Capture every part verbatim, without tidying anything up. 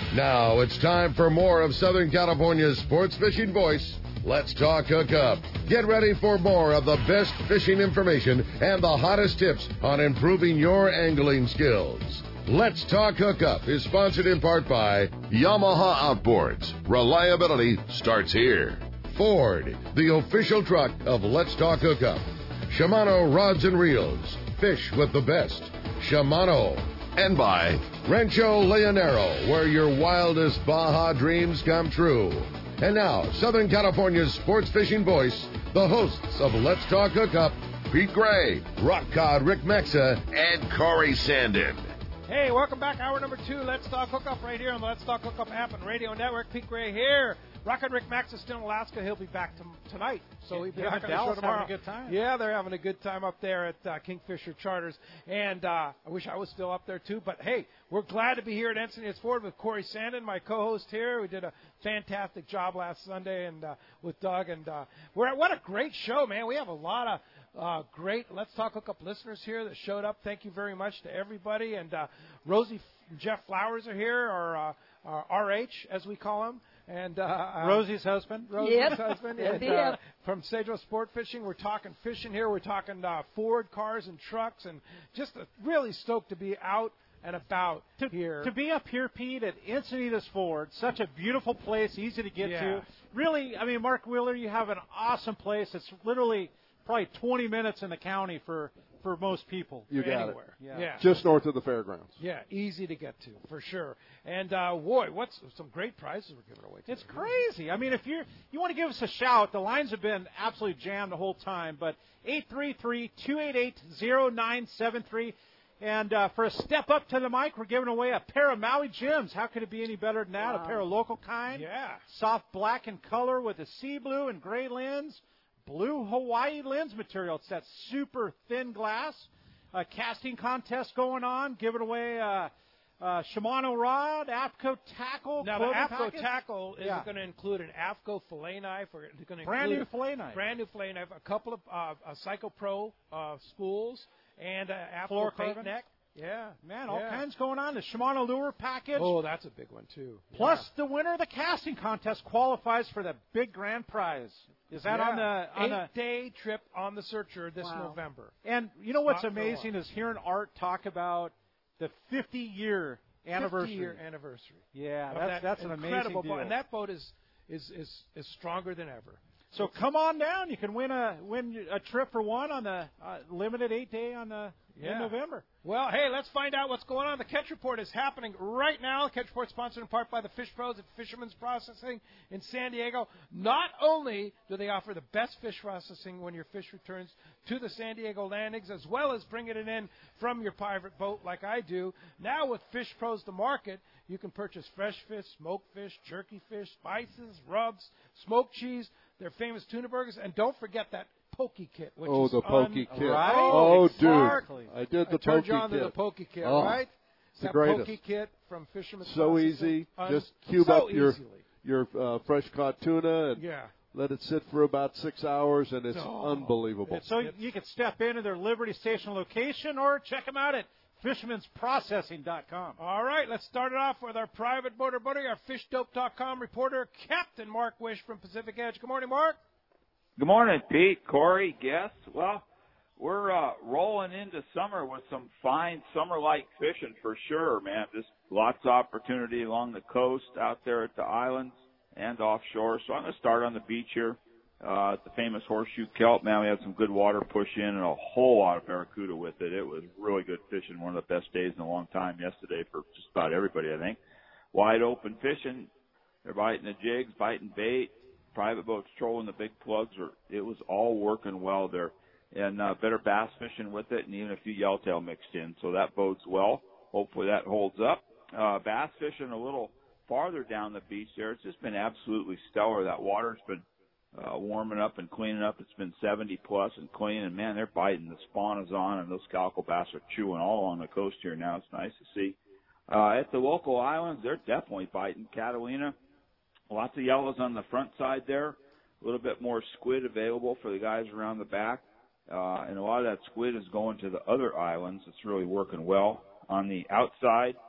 Now it's time for more of Southern California's sports fishing voice. Let's talk hookup. Get ready for more of the best fishing information and the hottest tips on improving your angling skills. Let's Talk Hookup is sponsored in part by Yamaha Outboards. Reliability starts here. Ford, the official truck of Let's Talk Hookup. Shimano Rods and Reels. Fish with the best. Shimano. And by Rancho Leonero, where your wildest Baja dreams come true. And now, Southern California's sports fishing voice, the hosts of Let's Talk Hookup, Pete Gray, Rock Cod Rick Mexa, and Corey Sandin. Hey, welcome back. Hour number two, Let's Talk Hookup, right here on the Let's Talk Hookup app and radio network. Pete Gray here. Rock and Rick Max is still in Alaska. He'll be back to, tonight, so he'll be yeah, back on Dallas the show tomorrow. Having a good time. Yeah, they're having a good time up there at uh, Kingfisher Charters, and uh, I wish I was still up there too. But hey, we're glad to be here at Encinitas Ford with Corey Sandin, my co-host here. We did a fantastic job last Sunday, and uh, with Doug, and uh, we're at, what a great show, man. We have a lot of uh, great Let's Talk Hookup listeners here that showed up. Thank you very much to everybody. And uh, Rosie and Jeff Flowers are here, or uh, our R H as we call him. And uh, Rosie's husband. Rosie's yep. husband. Yep. And, uh, from Cedro Sport Fishing, we're talking fishing here. We're talking uh, Ford cars and trucks, and just uh, really stoked to be out and about to, here. To be up here, Pete, at Encinitas Ford, such a beautiful place, easy to get yeah. to. Really, I mean, Mark Wheeler, you have an awesome place. It's literally probably twenty minutes in the county for, for most people. You got anywhere. it. Yeah. yeah. Just north of the fairgrounds. Yeah, easy to get to, for sure. And, uh, boy, what's some great prizes we're giving away today. It's crazy. I mean, if you're, you want to give us a shout, the lines have been absolutely jammed the whole time, but eight three three, two eight eight, zero nine seven three. And uh, for a step up to the mic, we're giving away a pair of Maui Jims. How could it be any better than that? Wow. A pair of local kind. Yeah. Soft black in color with a sea blue and gray lens. Blue Hawaii lens material. It's that super thin glass. A casting contest going on, giving away a, a Shimano rod, AFCO tackle. Now, the AFCO package. tackle is yeah. going to include an AFCO fillet knife. Or it's going to brand include new fillet knife. Brand new fillet knife. A couple of uh, a Psycho Pro uh, spools and an AFCO paint neck. Yeah. Man, all yeah. kinds going on. The Shimano lure package. Oh, that's a big one, too. Plus, yeah. the winner of the casting contest qualifies for the big grand prize. Is that yeah. on the on eight-day trip on the Searcher this wow. November? And you know what's Not amazing is hearing Art talk about the fifty-year anniversary. fifty-year anniversary. Yeah, that's that that's an incredible amazing deal. boat, and that boat is is is is stronger than ever. So come on down. You can win a win a trip for one on the uh, limited eight day on the yeah. in November. Well, hey, let's find out what's going on. The Catch Report is happening right now. The Catch Report is sponsored in part by the Fish Pros at Fisherman's Processing in San Diego. Not only do they offer the best fish processing when your fish returns to the San Diego landings, as well as bringing it in from your private boat like I do, now with Fish Pros to market, you can purchase fresh fish, smoked fish, jerky fish, spices, rubs, smoked cheese, their famous tuna burgers, and don't forget that Pokey Kit, which oh, is the Pokey un- Kit. Right? Oh, exactly. dude. I did the I turned Pokey you on Kit. to the Pokey Kit, oh, right? It's the that greatest. Pokey Kit from Fisherman's So Processing. easy. Un- Just cube so up your easily. your uh, fresh caught tuna and yeah. let it sit for about six hours, and it's Oh, unbelievable. it's- So you can step into their Liberty Station location or check them out at fisherman's processing dot com. All right, let's start it off with our private boater buddy, our fish dope dot com reporter, Captain Mark Wish from Pacific Edge. Good morning, Mark. Good morning, Pete, Corey, guests. Well, we're uh, rolling into summer with some fine summer-like fishing for sure, man. Just lots of opportunity along the coast, out there at the islands and offshore. So I'm going to start on the beach here uh, at the famous Horseshoe Kelp. Man, we had some good water push in and a whole lot of barracuda with it. It was really good fishing, one of the best days in a long time yesterday for just about everybody, I think. Wide open fishing. They're biting the jigs, biting bait. Private boats trolling the big plugs. Or it was all working well there. And uh, better bass fishing with it, and even a few yellowtail mixed in. So that bodes well. Hopefully that holds up. Uh, bass fishing a little farther down the beach there. It's just been absolutely stellar. That water's been uh, warming up and cleaning up. It's been seventy plus and clean. And, man, they're biting. The spawn is on, and those calico bass are chewing all along the coast here now. It's nice to see. Uh, at the local islands, they're definitely biting. Catalina, lots of yellows on the front side there. A little bit more squid available for the guys around the back. Uh, and a lot of that squid is going to the other islands. It's really working well. On the outside,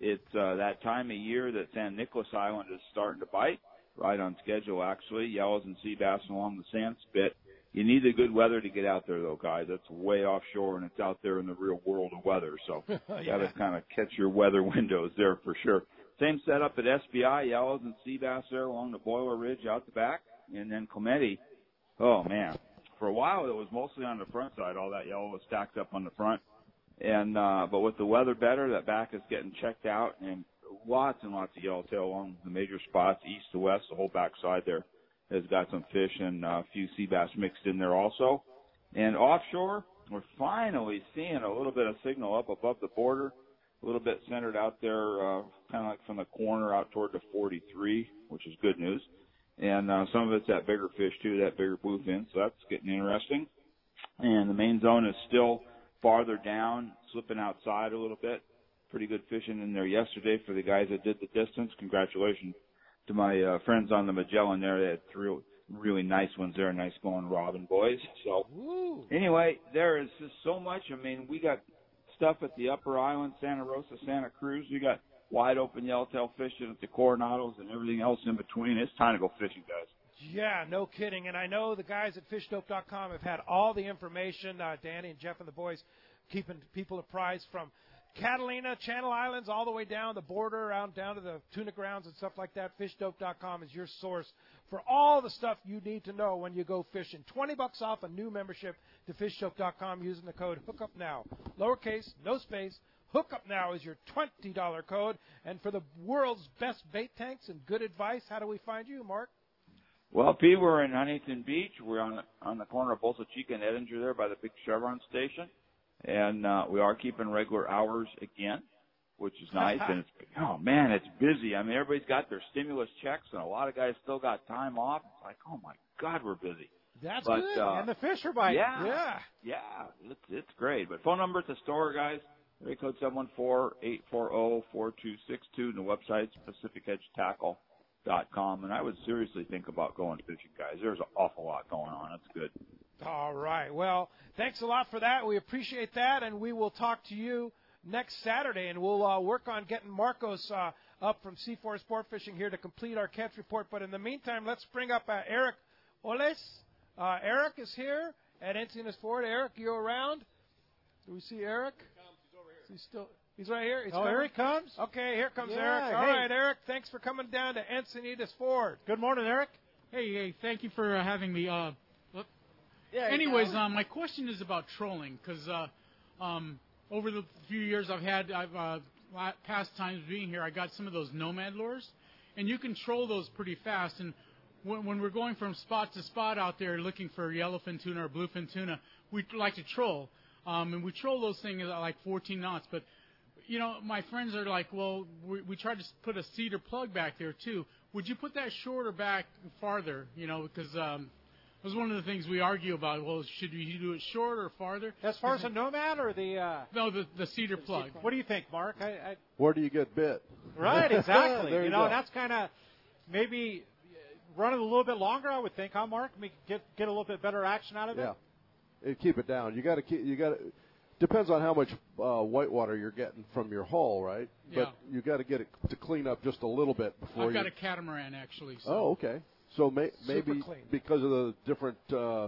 it's uh, that time of year that San Nicolas Island is starting to bite, right on schedule, actually. Yellows and sea bass along the sand spit. You need the good weather to get out there, though, guys. That's way offshore, and it's out there in the real world of weather. So you yeah. got to kind of catch your weather windows there for sure. Same setup at S B I, yellows and sea bass there along the Boiler Ridge out the back. And then Clemente, oh, man. For a while, it was mostly on the front side. All that yellow was stacked up on the front. And uh, but with the weather better, that back is getting checked out, and lots and lots of yellowtail along the major spots, east to west. The whole back side there has got some fish and uh, a few sea bass mixed in there also. And offshore, we're finally seeing a little bit of signal up above the border, a little bit centered out there, uh, kind of like from the corner out toward the forty-three, which is good news. And uh, some of it's that bigger fish, too, that bigger bluefin, so that's getting interesting. And the main zone is still farther down, slipping outside a little bit. Pretty good fishing in there yesterday for the guys that did the distance. Congratulations to my uh, friends on the Magellan there. They had three really nice ones there, nice going Robin boys. So Woo. Anyway, there is just so much. I mean, we got stuff at the upper island, Santa Rosa, Santa Cruz. We got wide open yellowtail fishing at the Coronados and everything else in between. It's time to go fishing, guys. Yeah, no kidding. And I know the guys at fish dope dot com have had all the information. Uh, Danny and Jeff and the boys keeping people apprised from Catalina, Channel Islands, all the way down the border, out down to the tuna grounds and stuff like that. fish dope dot com is your source for all the stuff you need to know when you go fishing. twenty bucks off a new membership to fish dope dot com using the code HOOKUPNOW. Lowercase, no space. HOOKUPNOW is your twenty dollars code. And for the world's best bait tanks and good advice, how do we find you, Mark? Well, P, we're in Huntington Beach. We're on the, on the corner of Bolsa Chica and Edinger there by the big Chevron station. And uh, we are keeping regular hours again, which is nice. And it's, oh, man, it's busy. I mean, everybody's got their stimulus checks, and a lot of guys still got time off. It's like, oh, my God, we're busy. That's but, good. Uh, and the fish are biting. Yeah. Yeah. Yeah, it's, it's great. But phone number at the store, guys, area code seven one four, eight four zero, four two six two, and the website's Pacific Edge Tackle dot com. And I would seriously think about going fishing, guys. There's an awful lot going on. It's good. All right. Well, thanks a lot for that. We appreciate that, and we will talk to you next Saturday, and we'll uh, work on getting Marcos uh, up from C four Sport Fishing here to complete our catch report. But in the meantime, let's bring up uh, Eric Oles. Uh, Eric is here at Encinas Ford. Eric, you around? Do we see Eric? He comes. He's over here. He's still. He's right here. He's oh, coming. here he comes. Okay, here comes Yeah, Eric. All hey. right, Eric. Thanks for coming down to Encinitas Ford. Good morning, Eric. Hey, hey, thank you for uh, having me. Uh, look. Yeah. Anyways, uh, my question is about trolling, because uh, um, over the few years I've had, I've uh, past times being here, I got some of those Nomad lures, and you can troll those pretty fast. And when, when we're going from spot to spot out there looking for yellowfin tuna or bluefin tuna, we like to troll, um, and we troll those things at like fourteen knots, but you know, my friends are like, well, we, we tried to put a cedar plug back there, too. Would you put that shorter back farther, you know, because um, it was one of the things we argue about. Well, should you do it shorter or farther? As far as the Nomad or the... Uh, no, the, the cedar plug. What do you think, Mark? I, I, Where do you get bit? right, exactly. There you you know, go. that's kind of maybe run it a little bit longer, I would think, huh, Mark? Make, get get a little bit better action out of it? Yeah. Uh, Keep it down. You got to keep. You got to. Depends on how much uh, whitewater you're getting from your hull, right? Yeah. But you got to get it to clean up just a little bit before I've you. got a catamaran, actually. So. Oh, okay. So may, maybe clean. because of the different uh,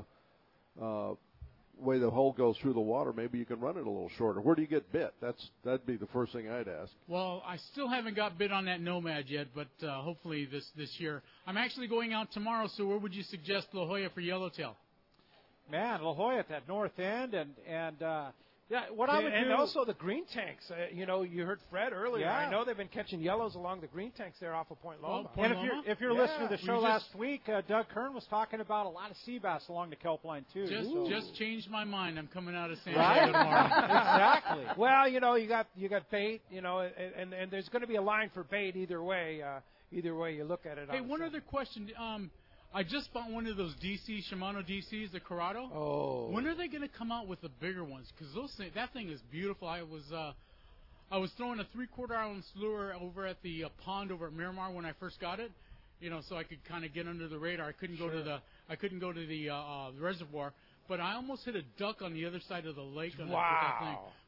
uh, way the hull goes through the water, maybe you can run it a little shorter. Where do you get bit? That's that'd be the first thing I'd ask. Well, I still haven't got bit on that Nomad yet, but uh, hopefully this, this year. I'm actually going out tomorrow, so where would you suggest La Jolla for yellowtail? Man, La Jolla at that north end, and, and uh, yeah, what I would and do... also the green tanks. Uh, you know, you heard Fred earlier. Yeah. I know they've been catching yellows along the green tanks there off of Point Loma. Point And if you're Loma? if you're Yeah. listening to the We show just- last week, uh, Doug Kern was talking about a lot of sea bass along the kelp line too. Just so- just changed my mind. I'm coming out of San Right? Diego tomorrow. exactly. Well, you know, you got you got bait. You know, and and, and there's going to be a line for bait either way. Uh, either way you look at it. Hey, on one the other question. Um, I just bought one of those D C Shimano D Cs, the Corrado. Oh. When are they going to come out with the bigger ones? Because those thing, that thing is beautiful. I was uh, I was throwing a three-quarter ounce lure over at the uh, pond over at Miramar when I first got it. You know, so I could kind of get under the radar. I couldn't go to the I couldn't go to the uh, uh, reservoir, but I almost hit a duck on the other side of the lake on that, with that thing. Wow.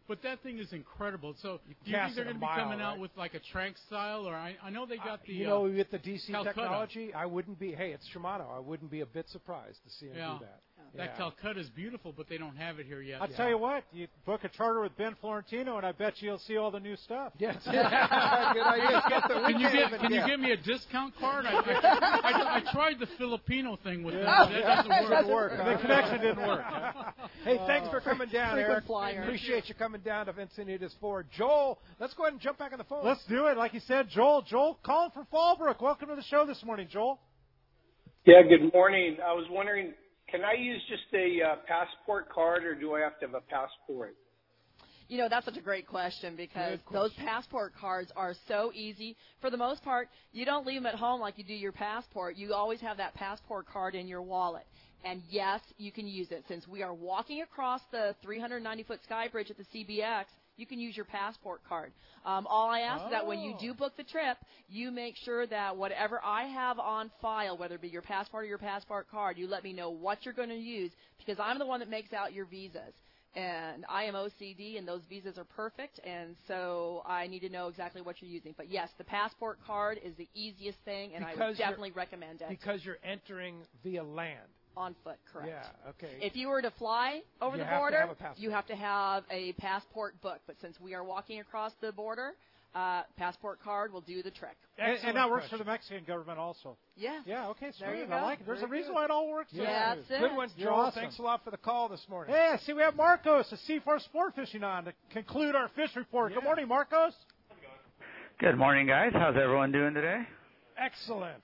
But that thing is incredible. So You do you cast think they're it a going to be mile, coming out right? with like a trank style, or I, I know they got the you uh, know, with the D C Calcutta. technology, I wouldn't be. Hey, it's Shimano. I wouldn't be a bit surprised to see him Yeah. do that. that Yeah. Calcutta is beautiful, but they don't have it here yet. I'll Yeah. tell you what, you book a charter with Ben Florentino, and I bet you you'll see all the new stuff. Yes. Good idea. Get the Can you weekend get even Can you get. give me a discount card? I, I, I, I tried the Filipino thing with them. That doesn't work. Doesn't work. The connection didn't work. Hey, thanks for coming down, Frequent Eric. flyer. Appreciate you coming down to Encinitas Ford. Joel, let's go ahead and jump back on the phone. Let's do it. Like you said, Joel. Joel, calling from Fallbrook. Welcome to the show this morning, Joel. Yeah, good morning. I was wondering, can I use just a uh, passport card, or do I have to have a passport? You know, that's such a great question because Good those question. passport cards are so easy. For the most part, you don't leave them at home like you do your passport. You always have that passport card in your wallet. And, yes, you can use it. Since we are walking across the three hundred ninety foot sky bridge at the C B X, you can use your passport card. Um, all I ask is that when you do book the trip, you make sure that whatever I have on file, whether it be your passport or your passport card, you let me know what you're going to use because I'm the one that makes out your visas. And I am O C D, and those visas are perfect, and so I need to know exactly what you're using. But, yes, the passport card is the easiest thing, and I Because would you're- definitely recommend it. Because you're entering via land. On foot, correct. Yeah, okay. If you were to fly over You the have to border, have a passport. you have to have a passport book. But since we are walking across the border, uh, passport card will do the trick. And, Excellent and that works question. for the Mexican government also. Yeah. Yeah, okay, There you sweet. I go. like it. There's Very a reason good. why it all works. Yeah, out. that's it. Good one, You're Joel. awesome. Thanks a lot for the call this morning. Hey, I see we have Marcos, the C four Sport Fishing on to conclude our fish report. Good Yeah. morning, Marcos. Good morning, guys. How's everyone doing today? Excellent.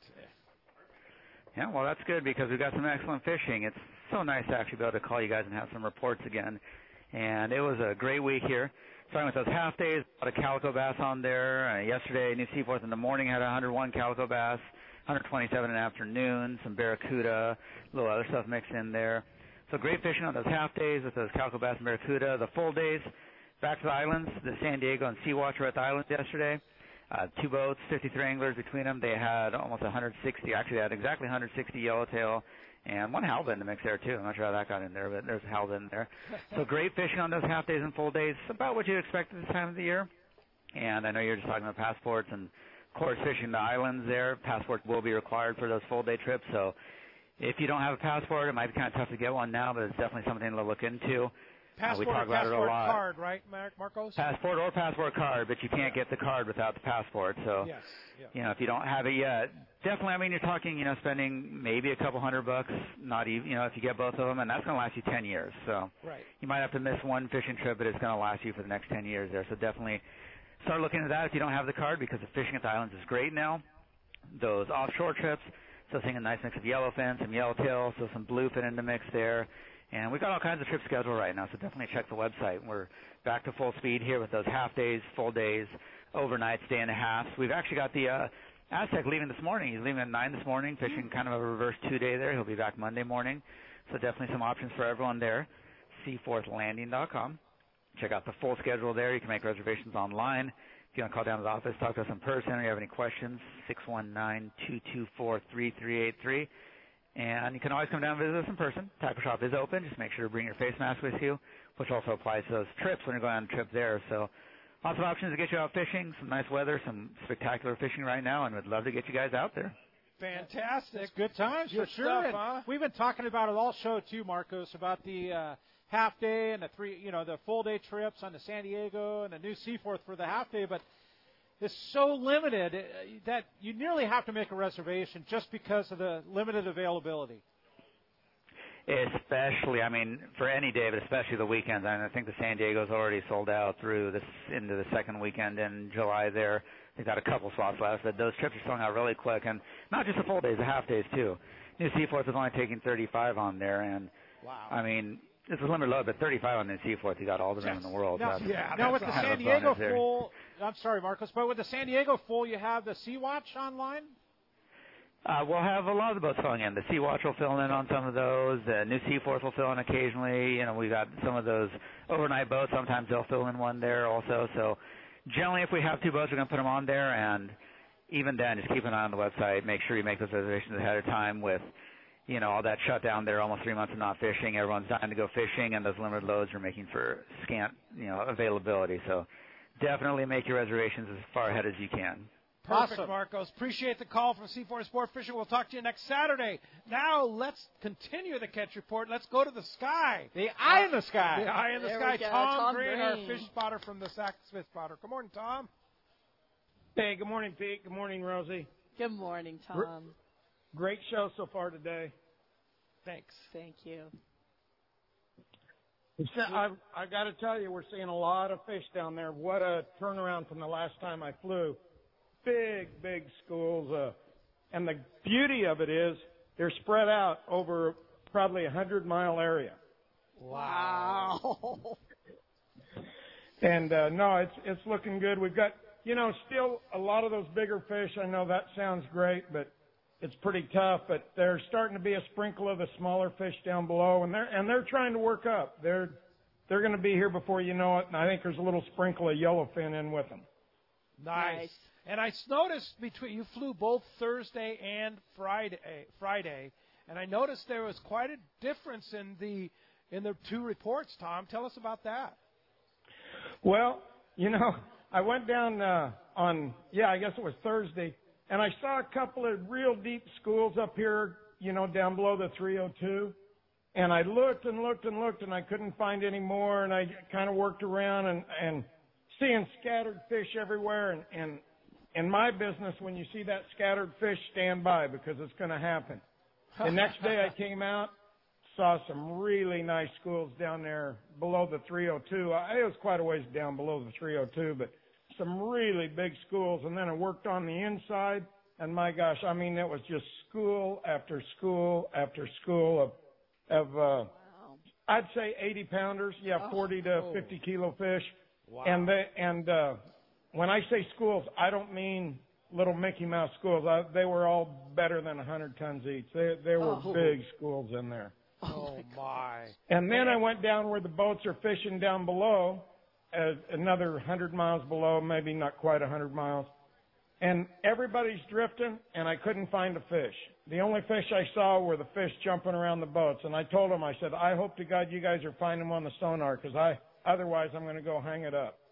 Yeah, well, that's good because we've got some excellent fishing. It's so nice to actually be able to call you guys and have some reports again. And it was a great week here. Starting with those half days, a lot of calico bass on there. Uh, yesterday, New Seaforth in the morning had one hundred one calico bass, one hundred twenty-seven in the afternoon, some barracuda, a little other stuff mixed in there. So great fishing on those half days with those calico bass and barracuda. The full days, back to the islands. The San Diego and Sea Watch were at the islands yesterday. Uh, two boats, fifty-three anglers between them. They had almost one hundred sixty. Actually, they had exactly one hundred sixty yellowtail and one halibut in the mix there, too. I'm not sure how that got in there, but there's a halibut in there. So great fishing on those half days and full days, about what you'd expect at this time of the year. And I know you're just talking about passports and, of course, fishing the islands there. Passports will be required for those full-day trips. So if you don't have a passport, it might be kind of tough to get one now, but it's definitely something to look into. Passport uh, we talk or about it a passport lot. card, right, Mar- Marcos? Passport or passport card, but you can't get the card without the passport. So, Yes. Yeah. you know, if you don't have it yet, definitely, I mean, you're talking, you know, spending maybe a couple hundred bucks, not even, you know, if you get both of them, and that's going to last you ten years. So Right. you might have to miss one fishing trip, but it's going to last you for the next ten years there. So definitely start looking at that if you don't have the card because the fishing at the islands is great now. Those offshore trips, so seeing a nice mix of yellowfin, some yellowtail, so some bluefin in the mix there. And we've got all kinds of trips scheduled right now, so definitely check the website. We're back to full speed here with those half days, full days, overnights, day and a half. We've actually got the uh, Aztec leaving this morning. He's leaving at nine this morning, fishing kind of a reverse two-day there. He'll be back Monday morning. So definitely some options for everyone there. seaforth landing dot com. Check out the full schedule there. You can make reservations online. If you want to call down to the office, talk to us in person, or you have any questions, six one nine, two two four, three three eight three. And you can always come down and visit us in person. Tackle shop is open. Just make sure to bring your face mask with you, which also applies to those trips when you're going on a trip there. So lots of options to get you out fishing, some nice weather, some spectacular fishing right now, and we'd love to get you guys out there. Fantastic. It's good times Good for sure. stuff, And huh? We've been talking about it all show too, Marcos, about the uh, half day and the three, you know, the full day trips on the San Diego and the New Seaforth for the half day, but it's so limited uh, that you nearly have to make a reservation just because of the limited availability. Especially, I mean, for any day, but especially the weekends. I, mean, I think the San Diego's already sold out through this into the second weekend in July there. They've got a couple spots left, but those trips are selling out really quick. And not just the full days, the half days, too. New Seaforth is only taking thirty-five on there, and, Wow. I mean, it's a limited load, but thirty-five on New Seaforth, you got all the room in the world. Now, That's yeah, now that's with the a kind of San a Diego bonus there. full, I'm sorry, Marcos, but with the San Diego full, you have the Sea Watch online? Uh, we'll have a lot of the boats filling in. The Sea Watch will fill in on some of those. The New Seaforth will fill in occasionally. You know, we got some of those overnight boats. Sometimes they'll fill in one there also. So generally, if we have two boats, we're going to put them on there. And even then, just keep an eye on the website. Make sure you make those reservations ahead of time with, you know, all that shut down there, almost three months of not fishing. Everyone's dying to go fishing, and those limited loads are making for scant, you know, availability. So definitely make your reservations as far ahead as you can. Perfect, Awesome. Marcos. Appreciate the call from C four Sport Fishing. We'll talk to you next Saturday. Now let's continue the catch report. Let's go to the sky. The eye in the sky. The eye in the There sky. we go. Tom, Tom Green, Green. our fish spotter from the Sac Fish Spotter. Good morning, Tom. Hey, good morning, Pete. Good morning, Rosie. Good morning, Tom. Great show so far today. Thanks. Thank you. I I got to tell you, we're seeing a lot of fish down there. What a turnaround from the last time I flew. Big, big schools. Uh, and the beauty of it is they're spread out over probably a hundred-mile area. Wow. And, uh, no, it's it's looking good. We've got, you know, still a lot of those bigger fish. I know that sounds great, but it's pretty tough. But there's starting to be a sprinkle of the smaller fish down below, and they're and they're trying to work up. They're they're going to be here before you know it, and I think there's a little sprinkle of yellowfin in with them. Nice. Nice. And I noticed between you flew both Thursday and Friday, Friday, and I noticed there was quite a difference in the in the two reports. Tom, tell us about that. Well, you know, I went down uh, on yeah, I guess it was Thursday, and I saw a couple of real deep schools up here, you know, down below the three oh two. And I looked and looked and looked, and I couldn't find any more. And I kind of worked around and, and seeing scattered fish everywhere. And, and in my business, when you see that scattered fish, stand by because it's going to happen. The next day I came out, saw some really nice schools down there below the three oh two. I, it was quite a ways down below the three oh two, but some really big schools. And then I worked on the inside, and my gosh, I mean, it was just school after school after school of of uh wow. I'd say eighty pounders, yeah, oh, forty to fifty kilo fish. Wow. And they and uh when I say schools, I don't mean little Mickey Mouse schools. I, they were all better than one hundred tons each. They there were oh. big schools in there. Oh my. And then I went down where the boats are fishing down below, uh, another one hundred miles below, maybe not quite one hundred miles. And everybody's drifting, and I couldn't find a fish. The only fish I saw were the fish jumping around the boats. And I told them, I said, I hope to God you guys are finding them on the sonar, because I, otherwise I'm going to go hang it up.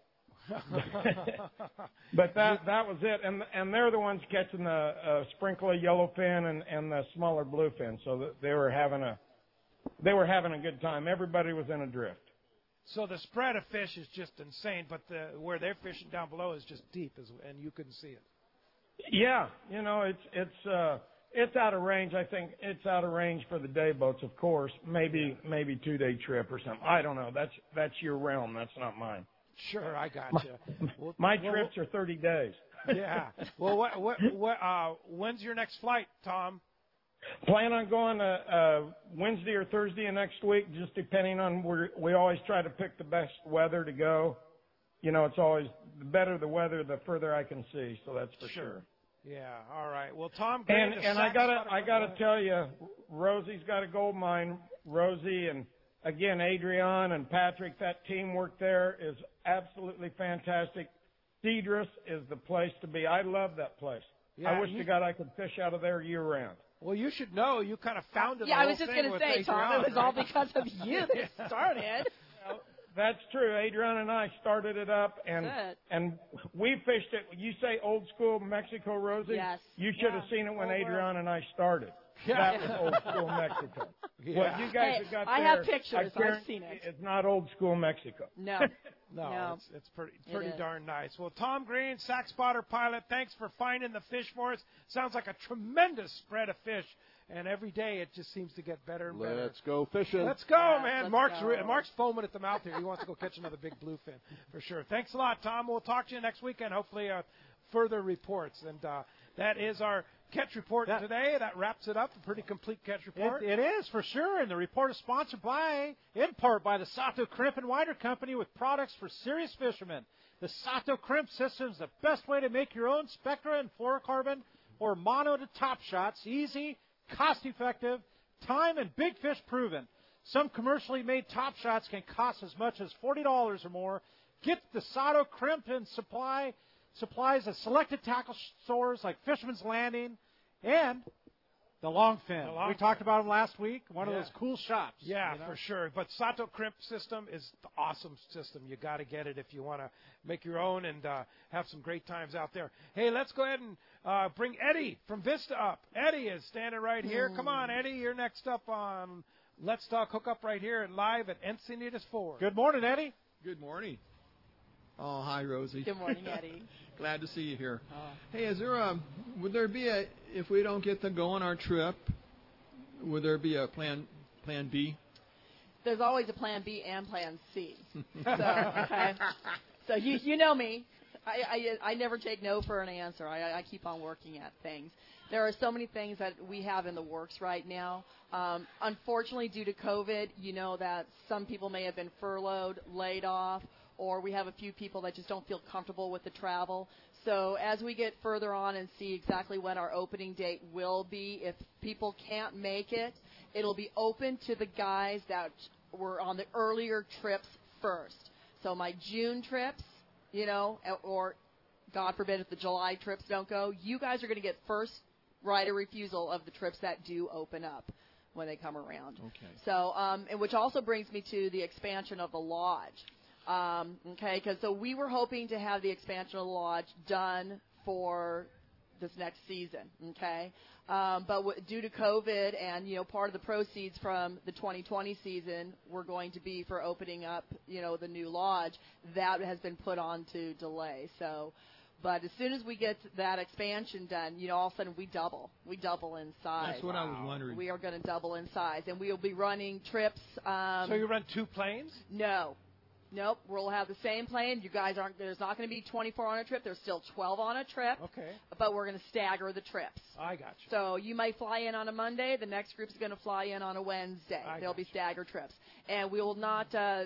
But that that was it. And and they're the ones catching the uh, sprinkle of yellowfin and, and the smaller bluefin. So that they were having a they were having a good time. Everybody was in a drift. So the spread of fish is just insane, but the where they're fishing down below is just deep, as, and you couldn't see it. Yeah, you know, it's it's uh it's out of range. I think it's out of range for the day boats, of course. Maybe maybe two day trip or something. I don't know. That's that's your realm. That's not mine. Sure, I got My, you. Well, my well, trips are thirty days. Yeah. Well, what what what? Uh, when's your next flight, Tom? Plan on going uh, uh, Wednesday or Thursday of next week, just depending on where we always try to pick the best weather to go. You know, it's always the better the weather, the further I can see. So that's for sure. sure. Yeah. All right. Well, Tom. Green, and and I gotta I gotta tell you, Rosie's got a gold mine. Rosie and again Adrian and Patrick, that teamwork there is absolutely fantastic. Cedrus is the place to be. I love that place. Yeah, I wish you, to God I could fish out of there year round. Well, you should know. You kind of founded yeah, the I was whole just thing going to with say, Adrian, Tom, it was right? all because of you that started. That's true. Adrian and I started it up, and Good. and we fished it. You say old school Mexico, Rosie? Yes. You should yeah. have seen it when Old Adrian world. and I started. Yeah. That was old school Mexico. Yeah. What you guys hey, have got I there, have pictures. I I've seen it. It's not old school Mexico. No. No, No. it's, it's pretty pretty It darn nice. Well, Tom Green, Sac Spotter pilot, thanks for finding the fish for us. Sounds like a tremendous spread of fish, and every day it just seems to get better and better. Let's go fishing. Let's go, Yes, man. let's Mark's go. Re- Mark's foaming at the mouth here. He wants to go catch another big bluefin for sure. Thanks a lot, Tom. We'll talk to you next weekend. Hopefully, uh, further reports. And uh, that is our catch report that, today. That wraps it up. A pretty complete catch report. It, it is for sure. And the report is sponsored by, in part, by the Sato Crimp and Winder Company with products for serious fishermen. The Sato Crimp system is the best way to make your own Spectra and fluorocarbon or mono to top shots. Easy, cost-effective, time and big fish proven. Some commercially made top shots can cost as much as forty dollars or more. Get the Sato Crimp and supply supplies at selected tackle stores like Fisherman's Landing and The Longfin. The long we talked about them last week. One Yeah. of those cool shops. Yeah, you know? for sure. But Sato Crimp system is the awesome system. You got to get it if you want to make your own and uh, have some great times out there. Hey, let's go ahead and uh, bring Eddie from Vista up. Eddie is standing right here. Come on, Eddie. You're next up on Let's Talk Hookup right here and live at Encinitas Ford. Good morning, Eddie. Good morning. Oh, hi, Rosie. Good morning, Eddie. Glad to see you here. Oh. Hey, is there a, would there be a, if we don't get to go on our trip, would there be a plan, plan B? There's always a plan B and plan C. So, okay. So you you know me. I, I, I never take no for an answer. I, I keep on working at things. There are so many things that we have in the works right now. Um, unfortunately, due to COVID, you know that some people may have been furloughed, laid off, or we have a few people that just don't feel comfortable with the travel. So as we get further on and see exactly when our opening date will be, if people can't make it, it'll be open to the guys that were on the earlier trips first. So my June trips, you know, or God forbid if the July trips don't go, you guys are going to get first right of refusal of the trips that do open up when they come around. Okay. So, um, and which also brings me to the expansion of the lodge. Um, okay, because so we were hoping to have the expansion of the lodge done for this next season. Okay, um, but w- due to COVID and you know part of the proceeds from the twenty twenty season were going to be for opening up you know the new lodge, that has been put on to delay. So. But as soon as we get that expansion done, you know, all of a sudden we double. We double in size. That's what wow. I was wondering. We are going to double in size, and we will be running trips. Um, so you run two planes? No. Nope. We'll have the same plane. You guys aren't, there's not going to be twenty-four on a trip. There's still twelve on a trip. Okay. But we're going to stagger the trips. I got you. So you might fly in on a Monday. The next group's going to fly in on a Wednesday. I There'll got be you. staggered trips. And we will not, uh,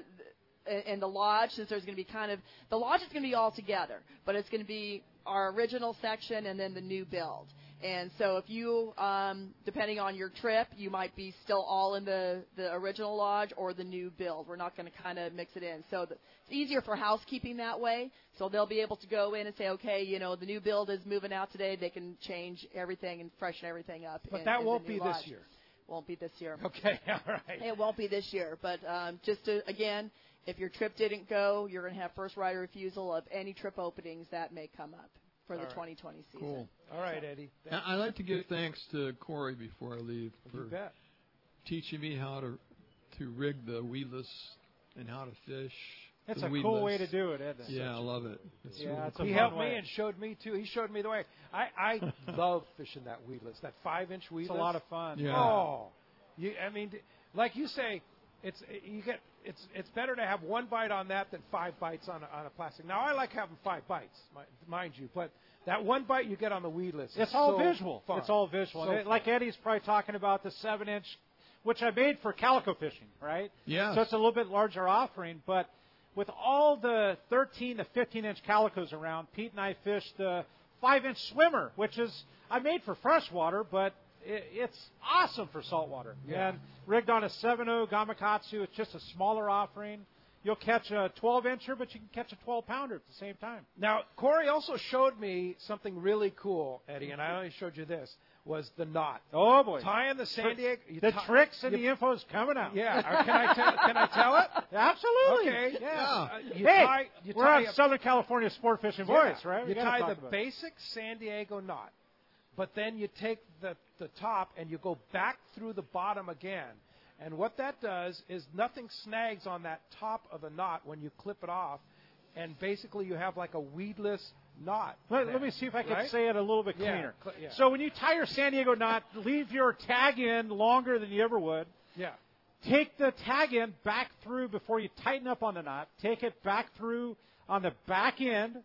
in the lodge, since there's going to be kind of, the lodge is going to be all together, but it's going to be our original section and then the new build. And so if you, um, depending on your trip, you might be still all in the, the original lodge or the new build. We're not going to kind of mix it in. So the, it's easier for housekeeping that way. So they'll be able to go in and say, okay, you know, the new build is moving out today. They can change everything and freshen everything up. But in, that in won't the new be lodge. this year. Won't be this year. Okay, all right. It won't be this year. But um, just to, again, if your trip didn't go, you're going to have first right of refusal of any trip openings that may come up for All the right. twenty twenty season. Cool. All right, Eddie. I- I'd like to give thanks to Corey before I leave You for bet. teaching me how to to rig the weedless and how to fish. It's the a weedless. cool way to do it, isn't it? Yeah, I love it. It's Yeah, really it's a cool. He fun helped way. me and showed me too. He showed me the way. I, I love fishing that weedless, that five-inch weedless. It's a lot of fun. Yeah. Oh, you, I mean, like you say, it's you get it's it's better to have one bite on that than five bites on a, on a plastic. Now I like having five bites, mi- mind you, but that one bite you get on the weedless. It's is all so visual. fun. It's all visual. So And it- like fun. Eddie's probably talking about the seven-inch, which I made for calico fishing, right? Yes. So it's a little bit larger offering, but with all the thirteen to fifteen-inch calicos around, Pete and I fished the five-inch swimmer, which is I made for freshwater, but it, it's awesome for saltwater. Yeah. And rigged on a seven oh Gamakatsu, it's just a smaller offering. You'll catch a twelve-incher, but you can catch a twelve-pounder at the same time. Now, Corey also showed me something really cool, Eddie, and I only showed you this, was the knot. Oh, boy. Tying the San Tri- Diego. you The tie- tricks and you- the info is coming out. Yeah. uh, Can I tell? Can I tell it? Absolutely. Okay. Yeah. Uh, you hey, tie, you we're tie on a- Southern California Sport Fishing Yeah. Voice, right? We You gotta tie talk the about it. basic San Diego knot, but then you take the, the top and you go back through the bottom again. And what that does is nothing snags on that top of the knot when you clip it off, and basically you have like a weedless knot. Let, there, let me see if I can right? say it a little bit Yeah, cleaner. cl- yeah. So when you tie your San Diego knot, leave your tag in longer than you ever would. Yeah. Take the tag in back through before you tighten up on the knot. Take it back through on the back end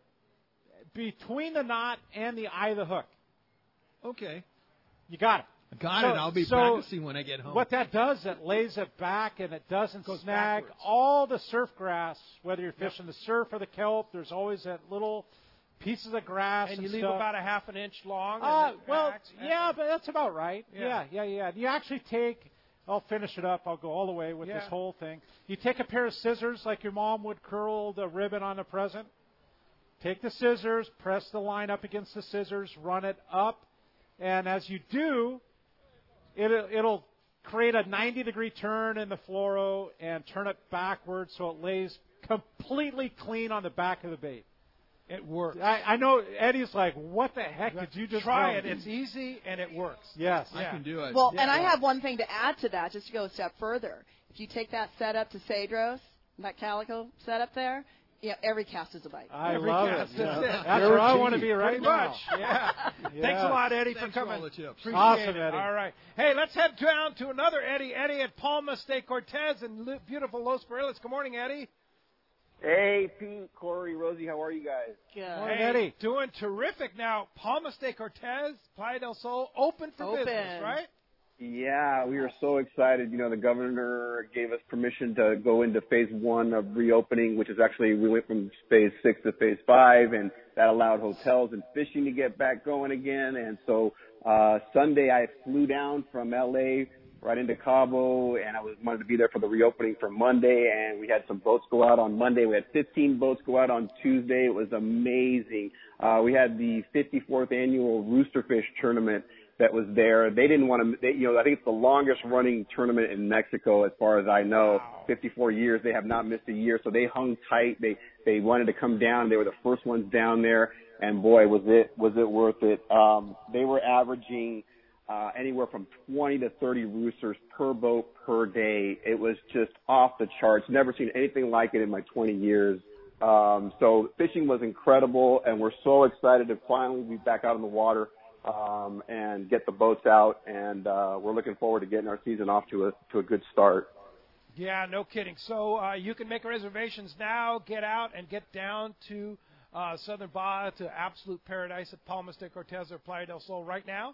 between the knot and the eye of the hook. Okay. You got it. I got So- it. I'll be so practicing when I get home. What that does, it lays it back and it doesn't Goes snag backwards. all the surf grass, whether you're fishing the surf or the kelp. There's always that little pieces of grass And and, you leave stuff. about a half an inch long. Uh, and it well, backs, and- yeah, but that's about right. Yeah. Yeah, yeah, yeah. You actually take, I'll finish it up. I'll go all the way with Yeah. this whole thing. You take a pair of scissors like your mom would curl the ribbon on a present. Take the scissors, press the line up against the scissors, run it up, and as you do, It'll, it'll create a ninety degree turn in the fluoro and turn it backwards so it lays completely clean on the back of the bait. It works. I, I know Eddie's like, what the heck did you just try tell it? me? It's easy and it works. Yes, yeah. I can do it. Well, Yeah, and I yeah. have one thing to add to that, just to go a step further. If you take that setup to Cedros, that Calico setup there, yeah, every cast is a bite. I Every love cast, it. that's Yeah. it. That's where I want to be right Pretty now. much, yeah. Yeah. Thanks a lot, Eddie, Thanks for for coming. all the tips. Appreciate Awesome, it. Eddie. All right. Hey, let's head down to another Eddie. Eddie at Palmas de Cortez in li- beautiful Los Barriles. Good morning, Eddie. Hey, Pete, Corey, Rosie, how are you guys? Good. Morning, Hey, Eddie. doing terrific. Now, Palmas de Cortez, Playa del Sol, open for Open. business, right? Yeah, we are so excited. You know, the governor gave us permission to go into phase one of reopening, which is actually, we went from phase six to phase five, and that allowed hotels and fishing to get back going again. And so, uh, Sunday I flew down from L A right into Cabo, and I was wanted to be there for the reopening for Monday, and we had some boats go out on Monday. We had fifteen boats go out on Tuesday. It was amazing. Uh, we had the fifty-fourth annual Roosterfish tournament that was there. They didn't want to, they, you know, I think it's the longest running tournament in Mexico as far as I know. Wow. fifty-four years. They have not missed a year, so they hung tight. They they wanted to come down. They were the first ones down there, and boy, was it was it worth it. Um, they were averaging uh, anywhere from twenty to thirty roosters per boat per day. It was just off the charts. Never seen anything like it in my twenty years. Um, so fishing was incredible, and we're so excited to finally be back out in the water um, and get the boats out. And uh, we're looking forward to getting our season off to a to a good start. Yeah, no kidding. So uh, you can make reservations now, get out, and get down to uh, Southern Baja to absolute paradise at Palmas de Cortez or Playa del Sol right now.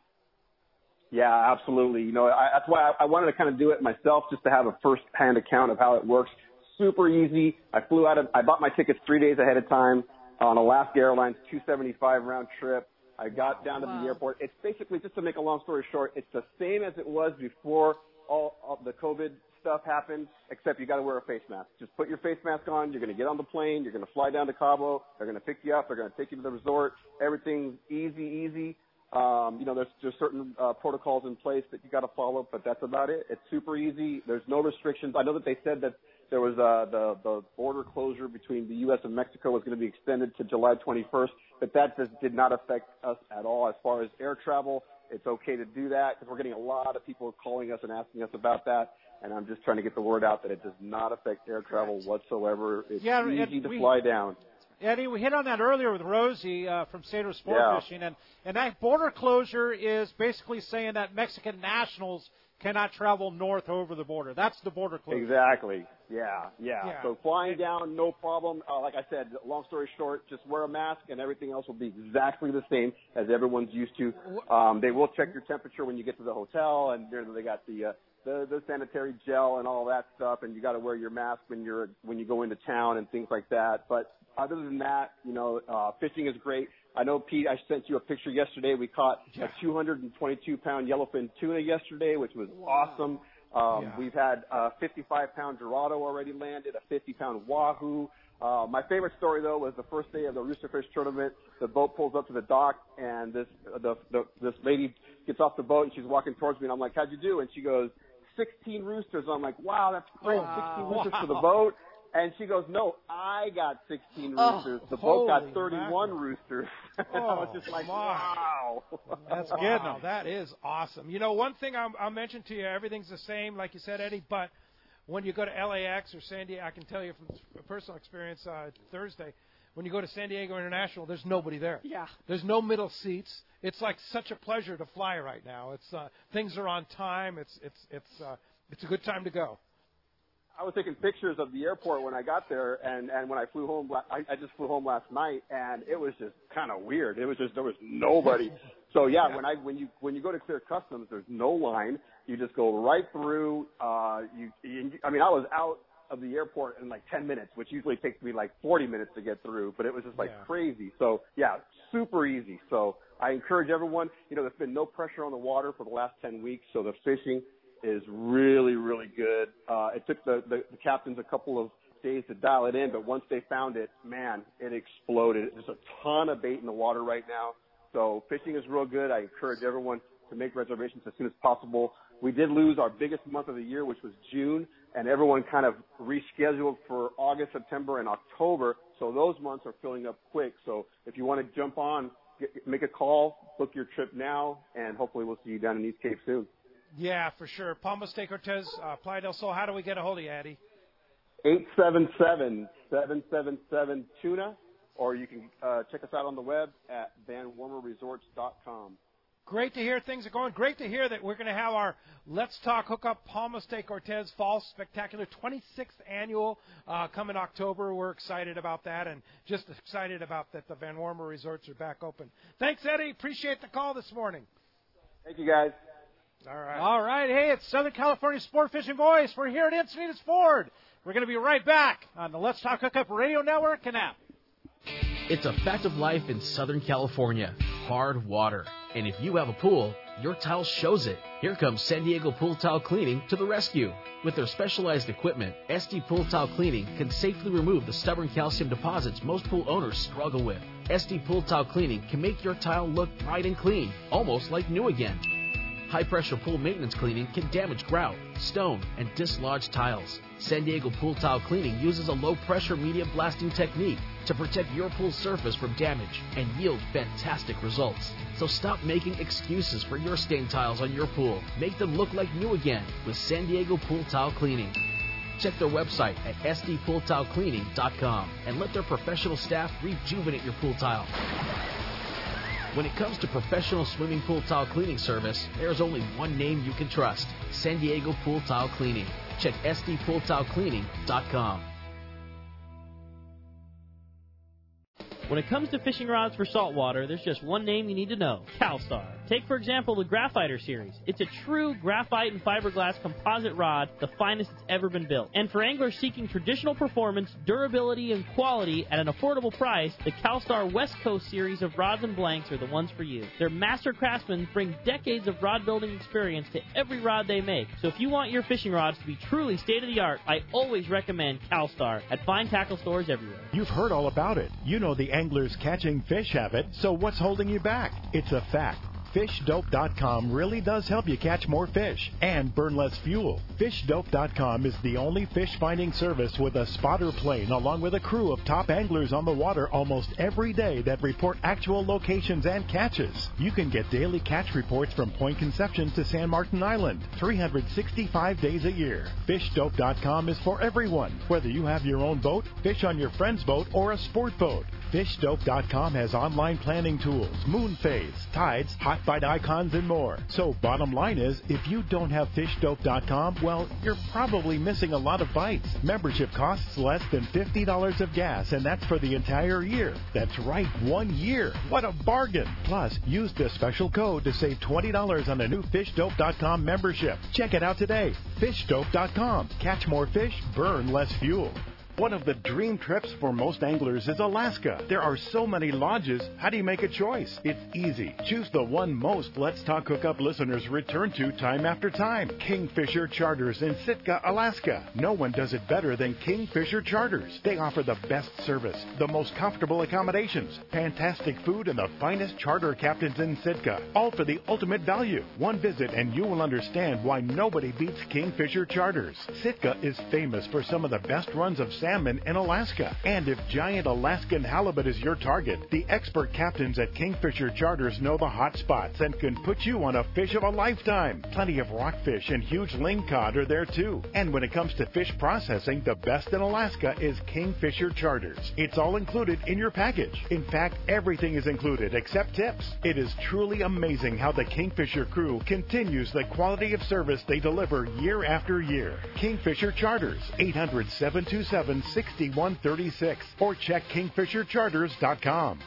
Yeah, absolutely. You know, I, that's why I, I wanted to kind of do it myself, just to have a first-hand account of how it works. Super easy. I flew out of, I bought my tickets three days ahead of time on Alaska Airlines, two seventy-five round trip. I got down to Wow. the airport. It's basically, just to make a long story short, it's the same as it was before all, all the COVID stuff happened, except you got to wear a face mask. Just put your face mask on. You're going to get on the plane. You're going to fly down to Cabo. They're going to pick you up. They're going to take you to the resort. Everything's easy, easy. Um, you know, there's there's certain uh, protocols in place that you got to follow, but that's about it. It's super easy. There's no restrictions. I know that they said that there was uh, the the border closure between the U S and Mexico was going to be extended to July twenty-first, but that just did not affect us at all as far as air travel. It's okay to do that because we're getting a lot of people calling us and asking us about that, and I'm just trying to get the word out that it does not affect air travel whatsoever. It's Yeah, easy and to we- fly down. Eddie, we hit on that earlier with Rosie uh, from Cedro Sport Yeah. Fishing, and, and that border closure is basically saying that Mexican nationals cannot travel north over the border. That's the border closure. Exactly. Yeah, yeah. Yeah. So flying down, no problem. Uh, like I said, long story short, just wear a mask and everything else will be exactly the same as everyone's used to. Um, they will check your temperature when you get to the hotel, and you know, they got the, uh, the the sanitary gel and all that stuff, and you got to wear your mask when you're when you go into town and things like that. But other than that, you know, uh, fishing is great. I know, Pete, I sent you a picture yesterday. We caught Yeah. a two hundred twenty-two pound yellowfin tuna yesterday, which was awesome. Um, Yeah. We've had a fifty-five pound Dorado already landed, a fifty pound Wahoo. Uh, my favorite story, though, was the first day of the Roosterfish tournament. The boat pulls up to the dock, and this the, the this lady gets off the boat, and she's walking towards me, and I'm like, how'd you do? And she goes, sixteen roosters. I'm like, wow, that's great, Wow. sixteen roosters Wow. for the boat. And she goes, no, I got sixteen Oh, roosters. The boat got holy thirty-one mackerel. roosters. Oh, I was just like, my. wow. That's Wow. good. No, that is awesome. You know, one thing I'll, I'll mention to you, everything's the same, like you said, Eddie, but when you go to L A X or San Diego, I can tell you from personal experience uh, Thursday, when you go to San Diego International, there's nobody there. Yeah. There's no middle seats. It's like such a pleasure to fly right now. It's uh, things are on time. It's it's it's uh, it's a good time to go. I was taking pictures of the airport when I got there, and, and when I flew home, la- I, I just flew home last night, and it was just kind of weird. It was just, there was nobody. So yeah, when I, when you, when you go to clear customs, there's no line. You just go right through, uh, you, you, I mean, I was out of the airport in like ten minutes, which usually takes me like forty minutes to get through, but it was just like Yeah. crazy. So yeah, super easy. So I encourage everyone, you know, there's been no pressure on the water for the last ten weeks, so the fishing is really, really good. Uh, it took the, the, the captains a couple of days to dial it in, but once they found it, man, it exploded. There's a ton of bait in the water right now. So fishing is real good. I encourage everyone to make reservations as soon as possible. We did lose our biggest month of the year, which was June, and everyone kind of rescheduled for August, September, and October. So those months are filling up quick. So if you want to jump on, get, make a call, book your trip now, and hopefully we'll see you down in East Cape soon. Yeah, for sure. Palmas de Cortez, uh, Playa del Sol. How do we get a hold of you, Eddie? eight seven seven, seven seven seven, tuna, or you can uh, check us out on the web at van warmer resorts dot com. Great to hear things are going. Great to hear that we're going to have our Let's Talk Hookup Palmas de Cortez Fall Spectacular twenty-sixth annual uh, come in October. We're excited about that and just excited about that the Van Warmer Resorts are back open. Thanks, Eddie. Appreciate the call this morning. Thank you, guys. All right. All right. Hey, it's Southern California Sport Fishing Voice. We're here at Encinitas Ford. We're going to be right back on the Let's Talk Hookup Radio Network and app. It's a fact of life in Southern California. Hard water. And if you have a pool, your tile shows it. Here comes San Diego Pool Tile Cleaning to the rescue. With their specialized equipment, S D Pool Tile Cleaning can safely remove the stubborn calcium deposits most pool owners struggle with. S D Pool Tile Cleaning can make your tile look bright and clean, almost like new again. High-pressure pool maintenance cleaning can damage grout, stone, and dislodged tiles. San Diego Pool Tile Cleaning uses a low-pressure media blasting technique to protect your pool surface from damage and yield fantastic results. So stop making excuses for your stained tiles on your pool. Make them look like new again with San Diego Pool Tile Cleaning. Check their website at s d pool tile cleaning dot com and let their professional staff rejuvenate your pool tile. When it comes to professional swimming pool tile cleaning service, there's only one name you can trust: San Diego Pool Tile Cleaning. Check s d pool tile cleaning dot com. When it comes to fishing rods for saltwater, there's just one name you need to know: CalStar. Take, for example, the Graphiter series. It's a true graphite and fiberglass composite rod, the finest it's ever been built. And for anglers seeking traditional performance, durability, and quality at an affordable price, the CalStar West Coast series of rods and blanks are the ones for you. Their master craftsmen bring decades of rod building experience to every rod they make. So if you want your fishing rods to be truly state-of-the-art, I always recommend CalStar at fine tackle stores everywhere. You've heard all about it. You know the anglers catching fish have it, so what's holding you back? It's a fact. fish dope dot com really does help you catch more fish and burn less fuel. fish dope dot com is the only fish finding service with a spotter plane along with a crew of top anglers on the water almost every day that report actual locations and catches. You can get daily catch reports from Point Conception to San Martin Island, three hundred sixty-five days a year. fish dope dot com is for everyone, whether you have your own boat, fish on your friend's boat, or a sport boat. fish dope dot com has online planning tools, moon phase, tides, hot bite icons, and more. So bottom line is, if you don't have fish dope dot com, well, you're probably missing a lot of bites. Membership costs less than fifty dollars of gas, and that's for the entire year. That's right, one year. What a bargain. Plus, use this special code to save twenty dollars on a new fish dope dot com membership. Check it out today. fish dope dot com. Catch more fish, burn less fuel. One of the dream trips for most anglers is Alaska. There are so many lodges. How do you make a choice? It's easy. Choose the one most Let's Talk Hookup listeners return to time after time. Kingfisher Charters in Sitka, Alaska. No one does it better than Kingfisher Charters. They offer the best service, the most comfortable accommodations, fantastic food, and the finest charter captains in Sitka. All for the ultimate value. One visit and you will understand why nobody beats Kingfisher Charters. Sitka is famous for some of the best runs of salmon in Alaska. And if giant Alaskan halibut is your target, the expert captains at Kingfisher Charters know the hot spots and can put you on a fish of a lifetime. Plenty of rockfish and huge lingcod are there too. And when it comes to fish processing, the best in Alaska is Kingfisher Charters. It's all included in your package. In fact, everything is included except tips. It is truly amazing how the Kingfisher crew continues the quality of service they deliver year after year. Kingfisher Charters, eight hundred, seven two seven, six one three six, or check kingfisher charters dot com.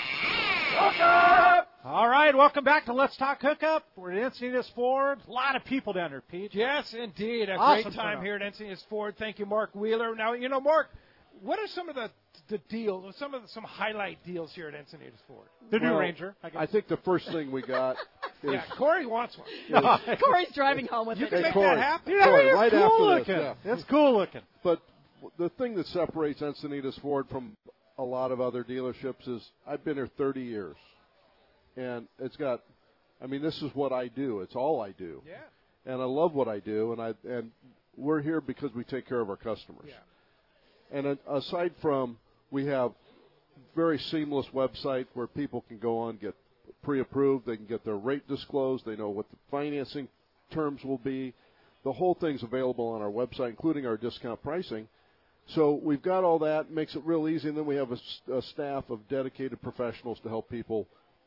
All right, welcome back to Let's Talk Hookup. We're at Encinitas Ford. A lot of people down there, Pete. Yes, indeed. A Awesome great time turnout. here at Encinitas Ford. Thank you, Mark Wheeler. Now, you know, Mark, what are some of the the deals, some of the, some highlight deals here at Encinitas Ford? The new Well, Ranger. I, I think the first thing we got is Yeah, Corey wants one. No, Corey's driving home with You it. can Hey, make Corey, that happen. Yeah, Corey, it's right cool after looking. this, yeah. It's cool looking. But the thing that separates Encinitas Ford from a lot of other dealerships is I've been here thirty years. and it's got. I mean, this is what I do. It's all I do. Yeah. And I love what I do, and I and we're here because we take care of our customers. Yeah. And uh, aside from, we have very seamless website where people can go on, get pre-approved, they can get their rate disclosed, they know what the financing terms will be. The whole thing's available on our website, including our discount pricing. So we've got all that, makes it real easy, and then we have a, a staff of dedicated professionals to help people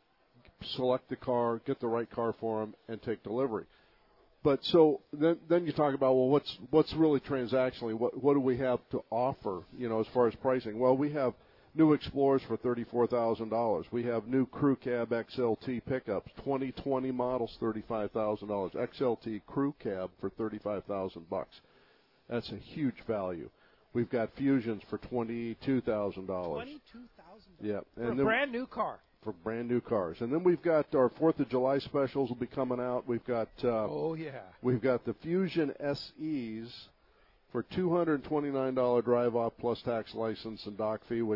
select the car, get the right car for them, and take delivery. But so then, then you talk about, well, what's what's really transactionally, what what do we have to offer, you know, as far as pricing? Well, we have new Explorers for thirty-four thousand dollars. We have new Crew Cab X L T pickups, twenty twenty models, thirty-five thousand dollars. X L T Crew Cab for thirty-five thousand bucks. That's a huge value. We've got Fusions for twenty-two thousand dollars. twenty-two thousand Yeah, dollars and for a then, brand new car. For brand new cars, and then we've got our Fourth of July specials will be coming out. We've got uh, oh yeah, we've got the Fusion S Es for two hundred twenty-nine dollars drive off plus tax, license, and dock fee, which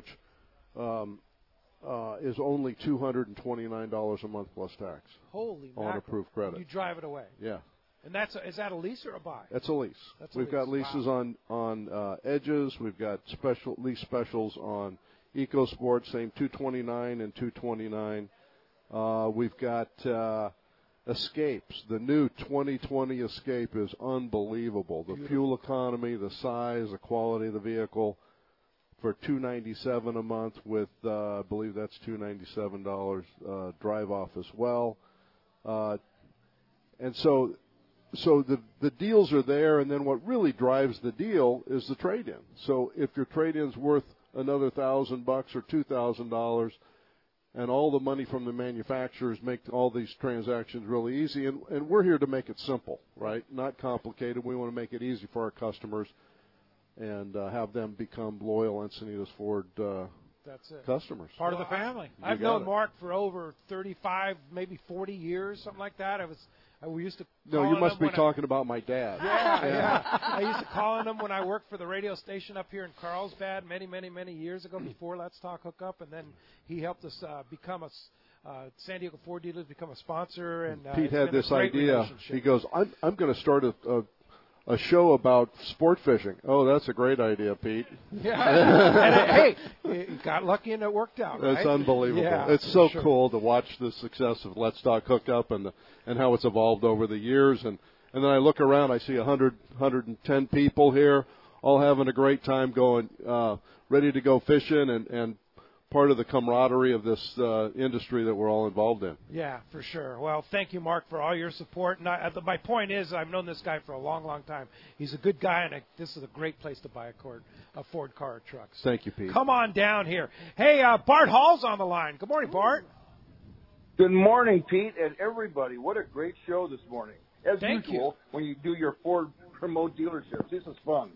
um, uh, is only two hundred twenty-nine dollars a month plus tax. Holy on mackerel. approved credit. You drive it away. Yeah. And that's a, is that a lease or a buy? That's a lease. That's a We've lease. got leases Wow. on on uh, Edges. We've got special lease specials on EcoSport, same two twenty-nine and two twenty-nine. Uh, we've got uh, Escapes. The new twenty twenty Escape is unbelievable. The Beautiful. fuel economy, the size, the quality of the vehicle for two ninety-seven a month with uh, I believe that's two ninety-seven dollars uh, drive off as well. Uh, and so so the the deals are there, and then what really drives the deal is the trade-in. So if your trade-in's worth another thousand bucks or two thousand dollars, and all the money from the manufacturers make all these transactions really easy. And, and we're here to make it simple, right? Not complicated. We want to make it easy for our customers and uh, have them become loyal Encinitas Ford uh, That's it. customers. Part of the family. You I've got known it. Mark for over thirty-five, maybe forty years, something like that. I was, I, we used to. No, call you on must him be when talking about my dad. I, yeah, yeah. I used to call on him when I worked for the radio station up here in Carlsbad many, many, many years ago before Let's Talk Hookup, and then he helped us uh, become a. s- Uh, San Diego Ford dealers become a sponsor, and uh, Pete it's had been a this great idea. relationship. He goes, I'm, I'm going to start a, a, a show about sport fishing. Oh, that's a great idea, Pete. Yeah, and it, hey, you got lucky and it worked out. It's right? unbelievable. Yeah, it's so for sure. cool to watch the success of Let's Talk Hookup and the, and how it's evolved over the years. And, and then I look around, I see one hundred, one hundred ten people here, all having a great time going, uh, ready to go fishing, and, and part of the camaraderie of this uh, industry that we're all involved in. Yeah, for sure. Well, thank you, Mark, for all your support. And I, uh, my point is, I've known this guy for a long, long time. He's a good guy, and I, this is a great place to buy a, Ford, a Ford car or truck. So Thank you, Pete. come on down here. Hey, uh, Bart Hall's on the line. Good morning, Bart. Good morning, Pete, and everybody. What a great show this morning. As Thank usual, when you do your Ford remote dealerships. This is fun.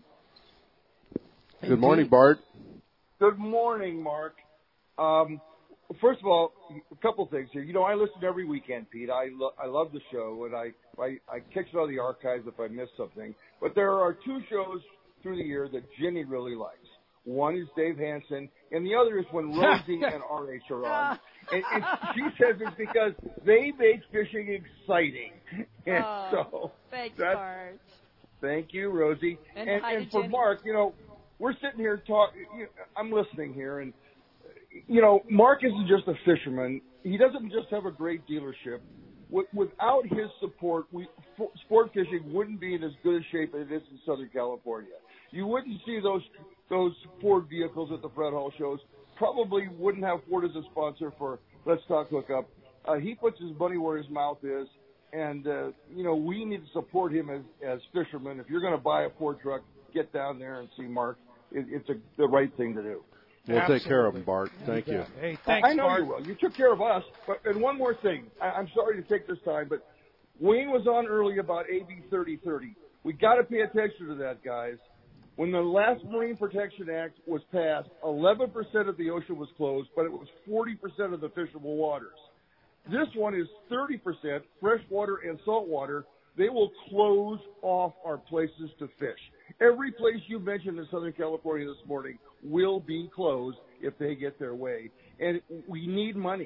Good morning, Bart. Good morning, Mark. Um, first of all, a couple things here. You know, I listen every weekend, Pete. I, lo- I love the show, and I, I, I catch it on the archives if I miss something. But there are two shows through the year that Jenny really likes. One is Dave Hansen, and the other is when Rosie and R H are on. And, and she says it's because they make fishing exciting. And Oh, so thanks, that's- Bart. Thank you, Rosie. And And, hi and to for Jenny. Mark, you know, we're sitting here talking. You know, I'm listening here, and you know, Mark isn't just a fisherman. He doesn't just have a great dealership. With, without his support, we, f- sport fishing wouldn't be in as good a shape as it is in Southern California. You wouldn't see those those Ford vehicles at the Fred Hall shows. Probably wouldn't have Ford as a sponsor for Let's Talk Hookup. Uh, he puts his money where his mouth is, and uh, you know, we need to support him as as fishermen. If you're going to buy a Ford truck, get down there and see Mark. It, it's a, the right thing to do. We'll take care of him, Bart. Thank you. Hey, thanks, I know Bart. you will. You took care of us. But and one more thing. I, I'm sorry to take this time, but Wayne was on early about A B thirty thirty. We got to pay attention to that, guys. When the last Marine Protection Act was passed, eleven percent of the ocean was closed, but it was forty percent of the fishable waters. This one is thirty percent freshwater and saltwater. They will close off our places to fish. Every place you mentioned in Southern California this morning will be closed if they get their way. And we need money.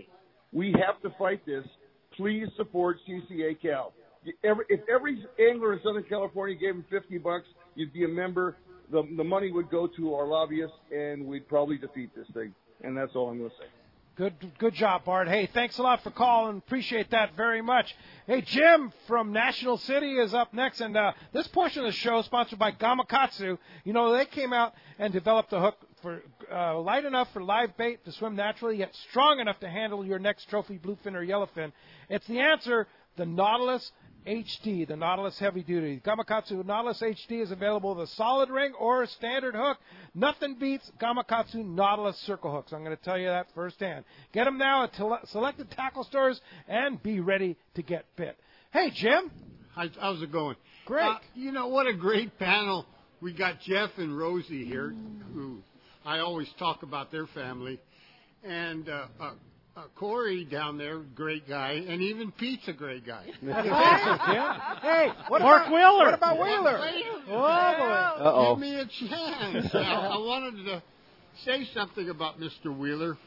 We have to fight this. Please support C C A Cal. Every, if every angler in Southern California gave him fifty bucks, you'd be a member. The, the money would go to our lobbyists, and we'd probably defeat this thing. And that's all I'm going to say. Good, good job, Bart. Hey, thanks a lot for calling. Appreciate that very much. Hey, Jim from National City is up next, and uh, this portion of the show is sponsored by Gamakatsu. You know, they came out and developed a hook for uh, light enough for live bait to swim naturally, yet strong enough to handle your next trophy bluefin or yellowfin. It's the answer, the Nautilus H D, the Nautilus Heavy Duty. Gamakatsu Nautilus H D is available with a solid ring or a standard hook. Nothing beats Gamakatsu Nautilus Circle Hooks. I'm going to tell you that firsthand. Get them now at tele- selected tackle stores and be ready to get bit. Hey, Jim. How's, how's it going? Great. Uh, you know, what a great panel. We got Jeff and Rosie here, who I always talk about their family. And uh, uh, Uh, Corey down there, great guy, and even Pete's a great guy. yeah. Hey, what Mark about, Wheeler? What about Wheeler? Oh, Uh-oh. Give me a chance. I, I wanted to say something about Mister Wheeler.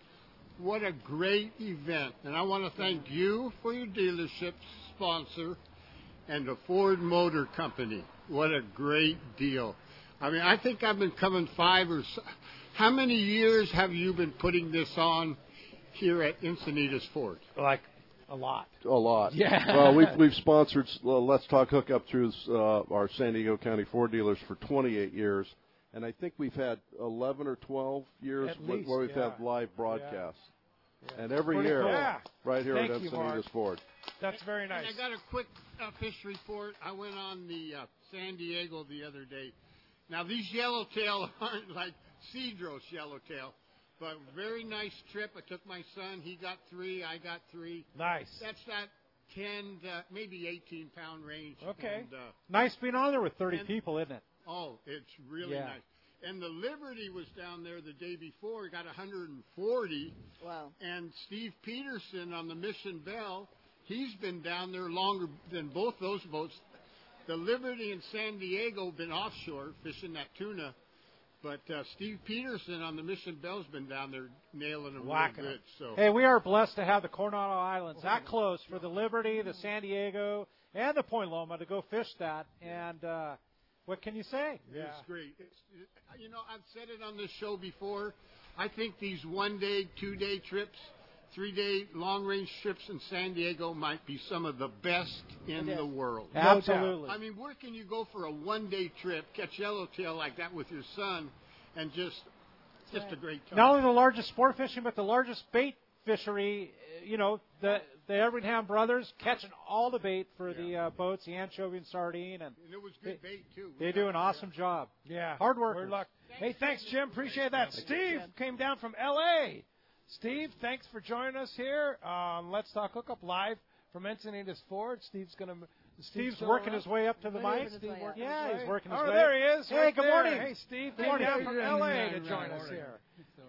What a great event. And I want to thank you for your dealership sponsor and the Ford Motor Company. What a great deal. I mean, I think I've been coming five or so. How many years have you been putting this on here at Encinitas Ford? Like a lot. A lot. Yeah. Well, we've, we've sponsored uh, Let's Talk Hookup through uh, our San Diego County Ford dealers for twenty-eight years, and I think we've had eleven or twelve years At where, least, where we've yeah. had live broadcasts. Yeah. And every Pretty year, cool. Yeah. right here Thank at you, Encinitas Mark. Ford. That's very nice. And I got a quick uh, fish report. I went on the uh, San Diego the other day. Now, these yellowtail aren't like Cedros yellowtail, but very nice trip. I took my son. He got three. I got three. Nice. That's that ten, uh, maybe eighteen pound range. Okay. And, uh, Nice being on there with thirty and- people, isn't it? oh, it's really Yeah. nice. And the Liberty was down there the day before. He got one hundred forty. Wow. And Steve Peterson on the Mission Bell, he's been down there longer than both those boats. The Liberty in San Diego been offshore fishing that tuna, but uh, Steve Peterson on the Mission Bell's been down there nailing them Whacking real it. good. So Hey, we are blessed to have the Coronado Islands that close for the Liberty, the San Diego, and the Point Loma to go fish that. And uh, what can you say? it's great. It's, it, you know, I've said it on this show before. I think these one-day, two-day trips, three-day long-range trips in San Diego might be some of the best in the world. Absolutely. I mean, where can you go for a one-day trip, catch yellowtail like that with your son, and just just a great time? Not only the largest sport fishing, but the largest bait fishery. uh, You know, the the Everingham brothers catching all the bait for the uh, boats, the anchovy and sardine, and And it was good bait, too. they do an awesome job. Yeah. Hard work. We're luck. Hey, thanks, Jim. Appreciate that. Steve came down from L A Steve, thanks for joining us here. Um, Let's Talk Hookup live from Encinitas Ford. Steve's going to. Steve's working his way up to the mic. Steve working Yeah, his he's way. working his oh, way. there he is. Hey, right good there. morning. Hey, Steve Good came morning. down from Right, L A right, to right, join right. us here.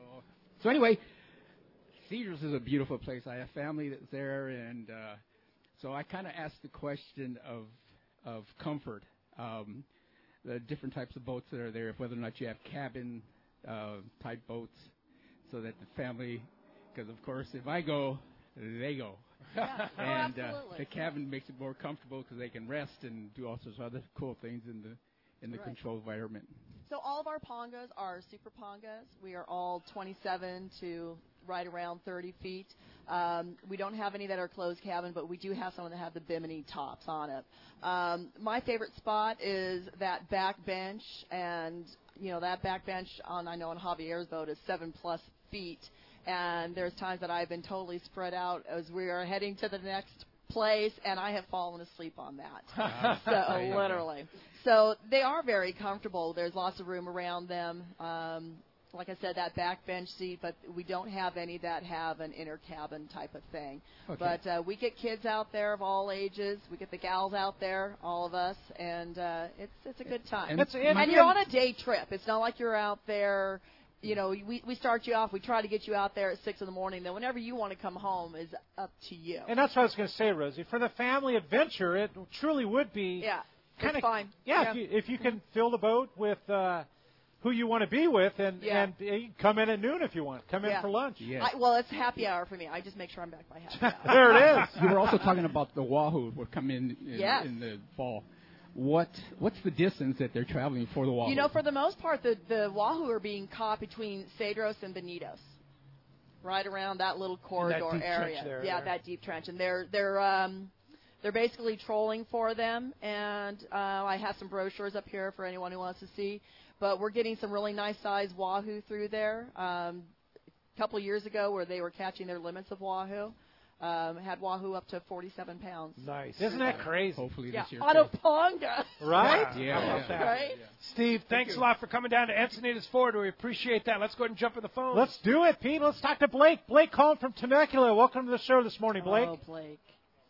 So anyway, Cedars is a beautiful place. I have family that's there, and uh, so I kind of asked the question of of comfort, um, the different types of boats that are there, whether or not you have cabin uh, type boats, so that the family, because of course if I go, they go. Yeah. Oh, and uh, absolutely. the cabin makes it more comfortable because they can rest and do all sorts of other cool things in the in the Right. controlled environment. So all of our pongas are super pongas. We are all twenty-seven to right around thirty feet. Um, we don't have any that are closed cabin, but we do have some that have the bimini tops on it. Um, my favorite spot is that back bench, and you know that back bench on I know on Javier's boat is seven plus feet, and there's times that I've been totally spread out as we are heading to the next place, and I have fallen asleep on that. So There you go. literally. So they are very comfortable. There's lots of room around them. Um, like I said, that back bench seat, but we don't have any that have an inner cabin type of thing. Okay. But uh, we get kids out there of all ages. We get the gals out there, all of us, and uh, it's it's a good time. And And, it's- and- you're on a day trip. It's not like you're out there. You know, we we start you off. We try to get you out there at six in the morning. Then whenever you want to come home is up to you. And that's what I was going to say, Rosie. For the family adventure, it truly would be Yeah, kind it's of fine. Yeah, Yeah. If, you, if you can fill the boat with uh, who you want to be with, and, Yeah. and you can come in at noon if you want. Come in Yeah. for lunch. I, well, it's happy hour for me. I just make sure I'm back by happy hour. There it is. You were also talking about the Wahoo will come in in, Yes. in the fall. What what's the distance that they're traveling for the Wahoo? You know, for the most part, the, the Wahoo are being caught between Cedros and Bonitos, right around that little corridor deep area. trench there, yeah, yeah. that deep trench, and they're they're um, they're basically trolling for them. And uh, I have some brochures up here for anyone who wants to see. But we're getting some really nice size Wahoo through there. Um, a couple years ago, where they were catching their limits of Wahoo. Um, had Wahoo up to forty-seven pounds. Nice. Isn't that crazy? Hopefully Yeah, this year. on a ponga. Right? Yeah, How about yeah. that? Right? Steve, thanks a lot for coming down to Encinitas Ford. We appreciate that. Let's go ahead and jump in the phone. Let's do it, Pete. Let's talk to Blake. Blake calling from Temecula. Welcome to the show this morning, Blake. Oh, Blake.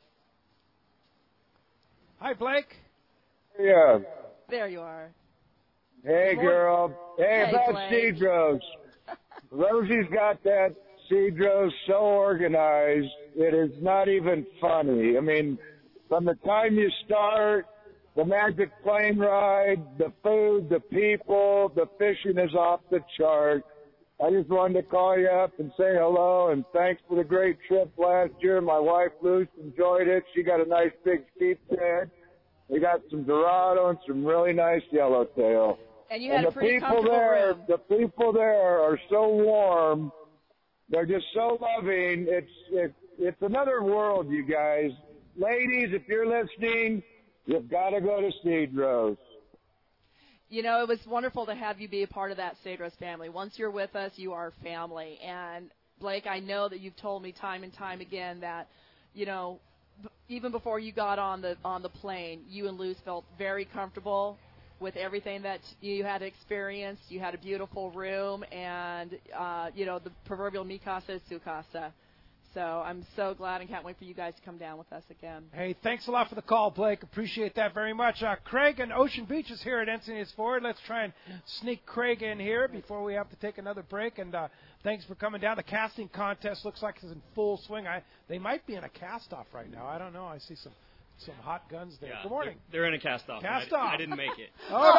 Hi, Blake. Yeah. There you are. Hey, girl. Hey, Hey, about Blake. Cedros. Rosie's got that Cedros so organized, it is not even funny. I mean, from the time you start, the magic plane ride, the food, the people, the fishing is off the chart. I just wanted to call you up and say hello and thanks for the great trip last year. My wife, Luce, enjoyed it. She got a nice big steephead. We got some Dorado and some really nice yellowtail. And you had and a the pretty people comfortable there, room. the people there are so warm. They're just so loving. It's it, it's another world, you guys. Ladies, if you're listening, you've got to go to Cedros. You know, it was wonderful to have you be a part of that Cedros family. Once you're with us, you are family. And, Blake, I know that you've told me time and time again that, you know, b- even before you got on the on the plane, you and Luz felt very comfortable with everything that you had experienced. You had a beautiful room, and, uh, you know, the proverbial mi casa is su casa. So I'm so glad and can't wait for you guys to come down with us again. Hey, thanks a lot for the call, Blake. Appreciate that very much. Uh, Craig and Ocean Beach is here at Encinitas Ford. Let's try and sneak Craig in here before we have to take another break. And uh, thanks for coming down. The casting contest looks like it's in full swing. I, they might be in a cast-off right now. I don't know. I see some some hot guns there. Yeah, Good morning. They're, they're in a cast-off. Cast and I, off. I didn't make it.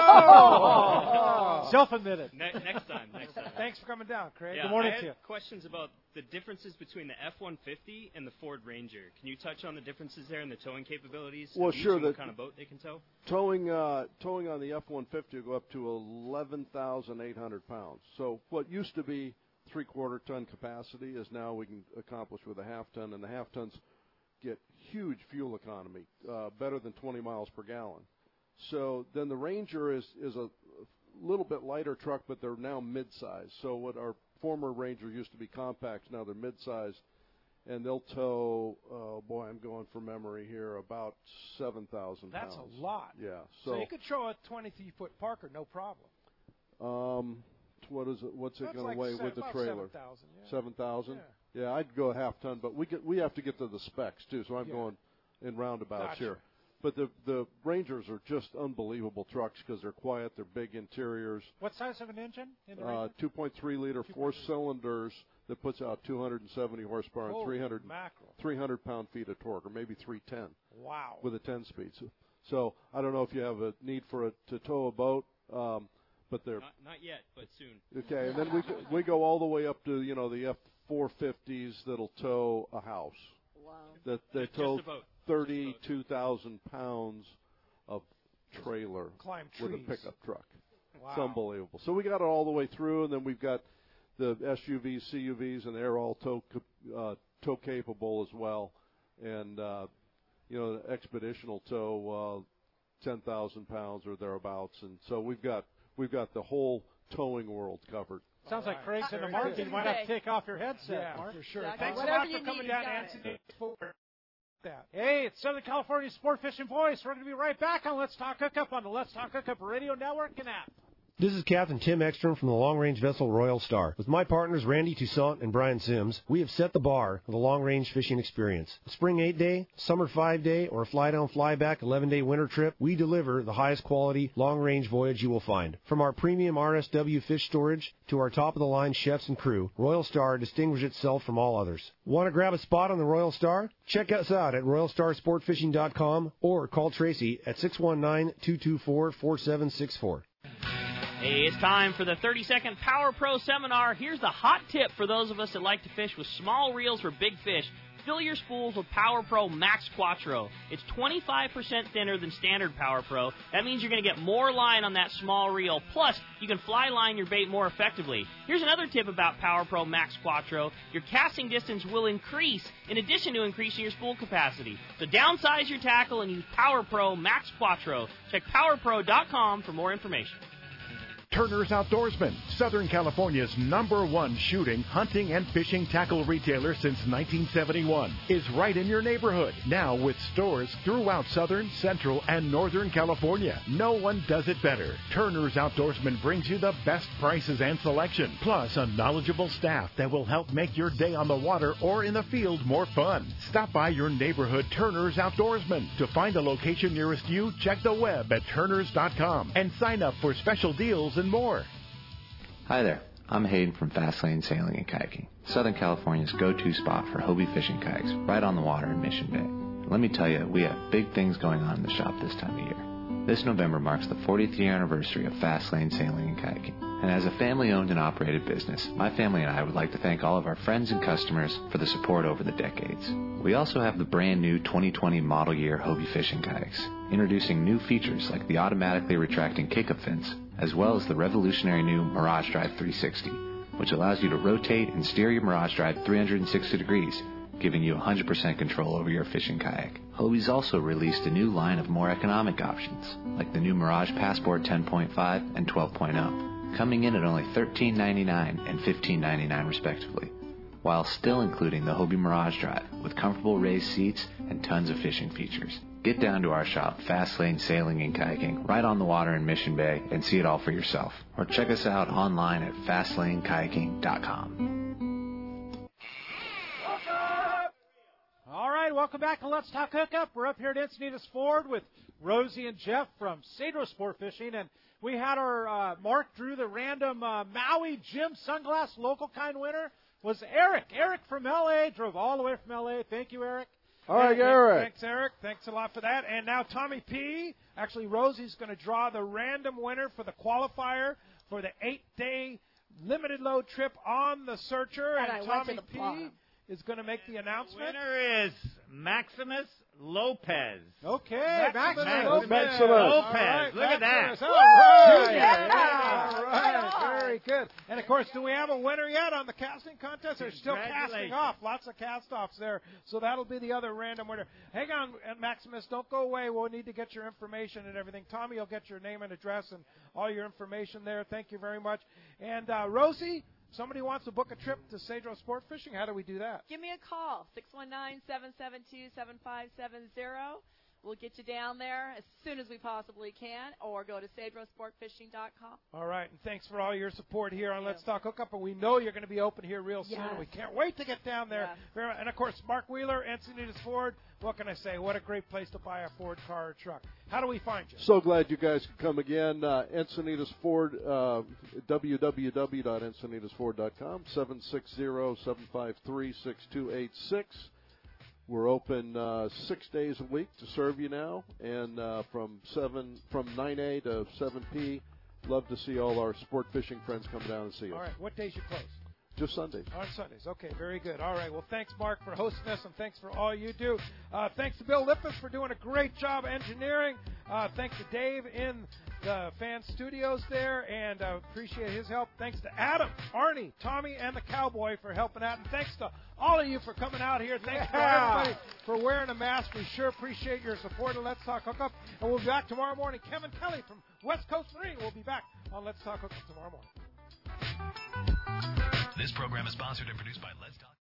Oh, no! Self-admitted. Ne- next time. Next time. Thanks for coming down, Craig. Yeah, Good morning I had to you. questions about the differences between the F one fifty and the Ford Ranger. Can you touch on the differences there in the towing capabilities? Well, of each sure, and what the- kind of boat they can tow? Towing uh, towing on the F one fifty will go up to eleven thousand eight hundred pounds. So what used to be three-quarter ton capacity is now we can accomplish with a half ton, and the half tons get huge fuel economy, uh, better than twenty miles per gallon. So then the Ranger is, is a little bit lighter truck, but they're now mid-size. So what our former Ranger used to be compacts, now they're mid-size, and they'll tow, oh boy, I'm going from memory here, about seven thousand pounds. That's a lot. Yeah. So, So, you could show a twenty-three foot Parker, no problem. um, what is it? What's it That's going like to weigh se- with the about trailer? seven thousand, yeah. Seven thousand. Yeah, I'd go a half ton, but we get we have to get to the specs too. So I'm Yeah. going in roundabouts Gotcha. here. But the the Rangers are just unbelievable trucks because they're quiet, they're big interiors. What size of an engine? In the Uh, Ranger? two point three liter, four cylinders that puts out two hundred seventy horsepower Holy and three hundred mackerel. three hundred pound feet of torque, or maybe three ten. Wow. With a ten speed. So, so I don't know if you have a need for a to tow a boat, um, but they're Not, not yet, but soon. okay. And then we go- we go all the way up to you know the F four fifties that'll tow a house. Wow. That they Just tow a boat. thirty-two thousand pounds of trailer Climb with a trees. pickup truck. Wow. It's unbelievable. So we got it all the way through, and then we've got the S U Vs, C U Vs, and they're all tow cap- uh, tow capable as well. And uh, you know, the Expedition will tow uh, ten thousand pounds or thereabouts, and so we've got we've got the whole towing world covered. Sounds like Craig's in the Very market. good. You might have to take off your headset, Yeah, Mark. for sure. Exactly. Thanks a Whatever lot you for coming need, down you got to Encinitas Ford. That. Hey, it's Southern California Sport Fishing Voice. We're going to be right back on Let's Talk Hookup on the Let's Talk Hookup Radio Network and app. This is Captain Tim Ekstrom from the long-range vessel Royal Star. With my partners Randy Toussaint and Brian Sims, we have set the bar for the long-range fishing experience. A spring eight-day, summer five-day, or a fly-down, fly-back eleven-day winter trip, we deliver the highest quality long-range voyage you will find. From our premium R S W fish storage to our top-of-the-line chefs and crew, Royal Star distinguishes itself from all others. Want to grab a spot on the Royal Star? Check us out at royal star sport fishing dot com or call Tracy at six one nine, two two four, four seven six four. Hey, it's time for the thirty-second Power Pro Seminar. Here's the hot tip for those of us that like to fish with small reels for big fish. Fill your spools with Power Pro Max Quattro. It's twenty-five percent thinner than standard Power Pro. That means you're going to get more line on that small reel. Plus, you can fly line your bait more effectively. Here's another tip about Power Pro Max Quattro. Your casting distance will increase in addition to increasing your spool capacity. So downsize your tackle and use Power Pro Max Quattro. Check power pro dot com for more information. Turner's Outdoorsman, Southern California's number one shooting, hunting, and fishing tackle retailer since nineteen seventy-one, is right in your neighborhood. Now with stores throughout Southern, Central, and Northern California. No one does it better. Turner's Outdoorsman brings you the best prices and selection, plus a knowledgeable staff that will help make your day on the water or in the field more fun. Stop by your neighborhood Turner's Outdoorsman. To find a location nearest you, check the web at turners dot com and sign up for special deals and more. Hi there, I'm Hayden from Fastlane Sailing and Kayaking, Southern California's go-to spot for Hobie fishing kayaks right on the water in Mission Bay. Let me tell you, we have big things going on in the shop this time of year. This November marks the fortieth year anniversary of Fastlane Sailing and Kayaking, and as a family-owned and operated business, my family and I would like to thank all of our friends and customers for the support over the decades. We also have the brand new twenty twenty model year Hobie fishing kayaks, introducing new features like the automatically retracting kick-up fins, as well as the revolutionary new Mirage Drive three sixty, which allows you to rotate and steer your Mirage Drive three hundred sixty degrees, giving you one hundred percent control over your fishing kayak. Hobie's also released a new line of more economic options, like the new Mirage Passport ten point five and twelve point oh, coming in at only thirteen ninety-nine and fifteen ninety-nine respectively, while still including the Hobie Mirage Drive with comfortable raised seats and tons of fishing features. Get down to our shop, Fastlane Sailing and Kayaking, right on the water in Mission Bay, and see it all for yourself. Or check us out online at fastlane kayaking dot com. All right, welcome back to Let's Talk Hookup. We're up here at Encinitas Ford with Rosie and Jeff from Cedro Sport Fishing, and we had our uh, Mark drew the random uh, Maui Jim Sunglass Local Kind winner was Eric. Eric from L A drove all the way from L A. Thank you, Eric. All right, Eric. Thanks, Eric. Thanks a lot for that. And now Tommy P. Actually, Rosie's going to draw the random winner for the qualifier for the eight-day limited load trip on the Searcher. And, and I went Tommy to the P. farm. is going to make the announcement. Winner is Maximus Lopez. Okay, Maximus, Maximus Lopez. Lopez. Lopez. Right, Look at that. Maximus. All right. Junior. Yeah. All right. Very good. And, of course, do we have a winner yet on the casting contest? They're still casting off. Lots of cast-offs there. So that'll be the other random winner. Hang on, Maximus. Don't go away. We'll need to get your information and everything. Tommy will get your name and address and all your information there. Thank you very much. And, uh, Rosie, somebody wants to book a trip to Cedro Sport Fishing. How do we do that? Give me a call, six one nine, seven seven two, seven five seven zero. We'll get you down there as soon as we possibly can, or go to cedro sport fishing dot com. All right, and thanks for all your support here on Let's Talk Hookup. And we know you're going to be open here real soon. Yes. We can't wait to get down there. Yes. And, of course, Mark Wheeler, Encinitas Ford. What can I say? What a great place to buy a Ford car or truck. How do we find you? So glad you guys could come again. Uh, Encinitas Ford, uh, w w w dot encinitas ford dot com, seven six zero, seven five three, six two eight six. We're open uh, six days a week to serve you now, and uh, from seven from nine a to seven p. Love to see all our sport fishing friends come down and see us. All right, what days you close? Just Sundays. On Sundays. Okay, very good. All right. Well, thanks, Mark, for hosting us, and thanks for all you do. Uh, thanks to Bill Lippis for doing a great job engineering. Uh, thanks to Dave in the fan studios there, and uh, appreciate his help. Thanks to Adam, Arnie, Tommy, and the Cowboy for helping out. And thanks to all of you for coming out here. Thanks Yeah. for everybody for wearing a mask. We sure appreciate your support of Let's Talk Hookup. And we'll be back tomorrow morning. Kevin Kelly from West Coast Marine will be back on Let's Talk Hookup tomorrow morning. This program is sponsored and produced by Let's Talk.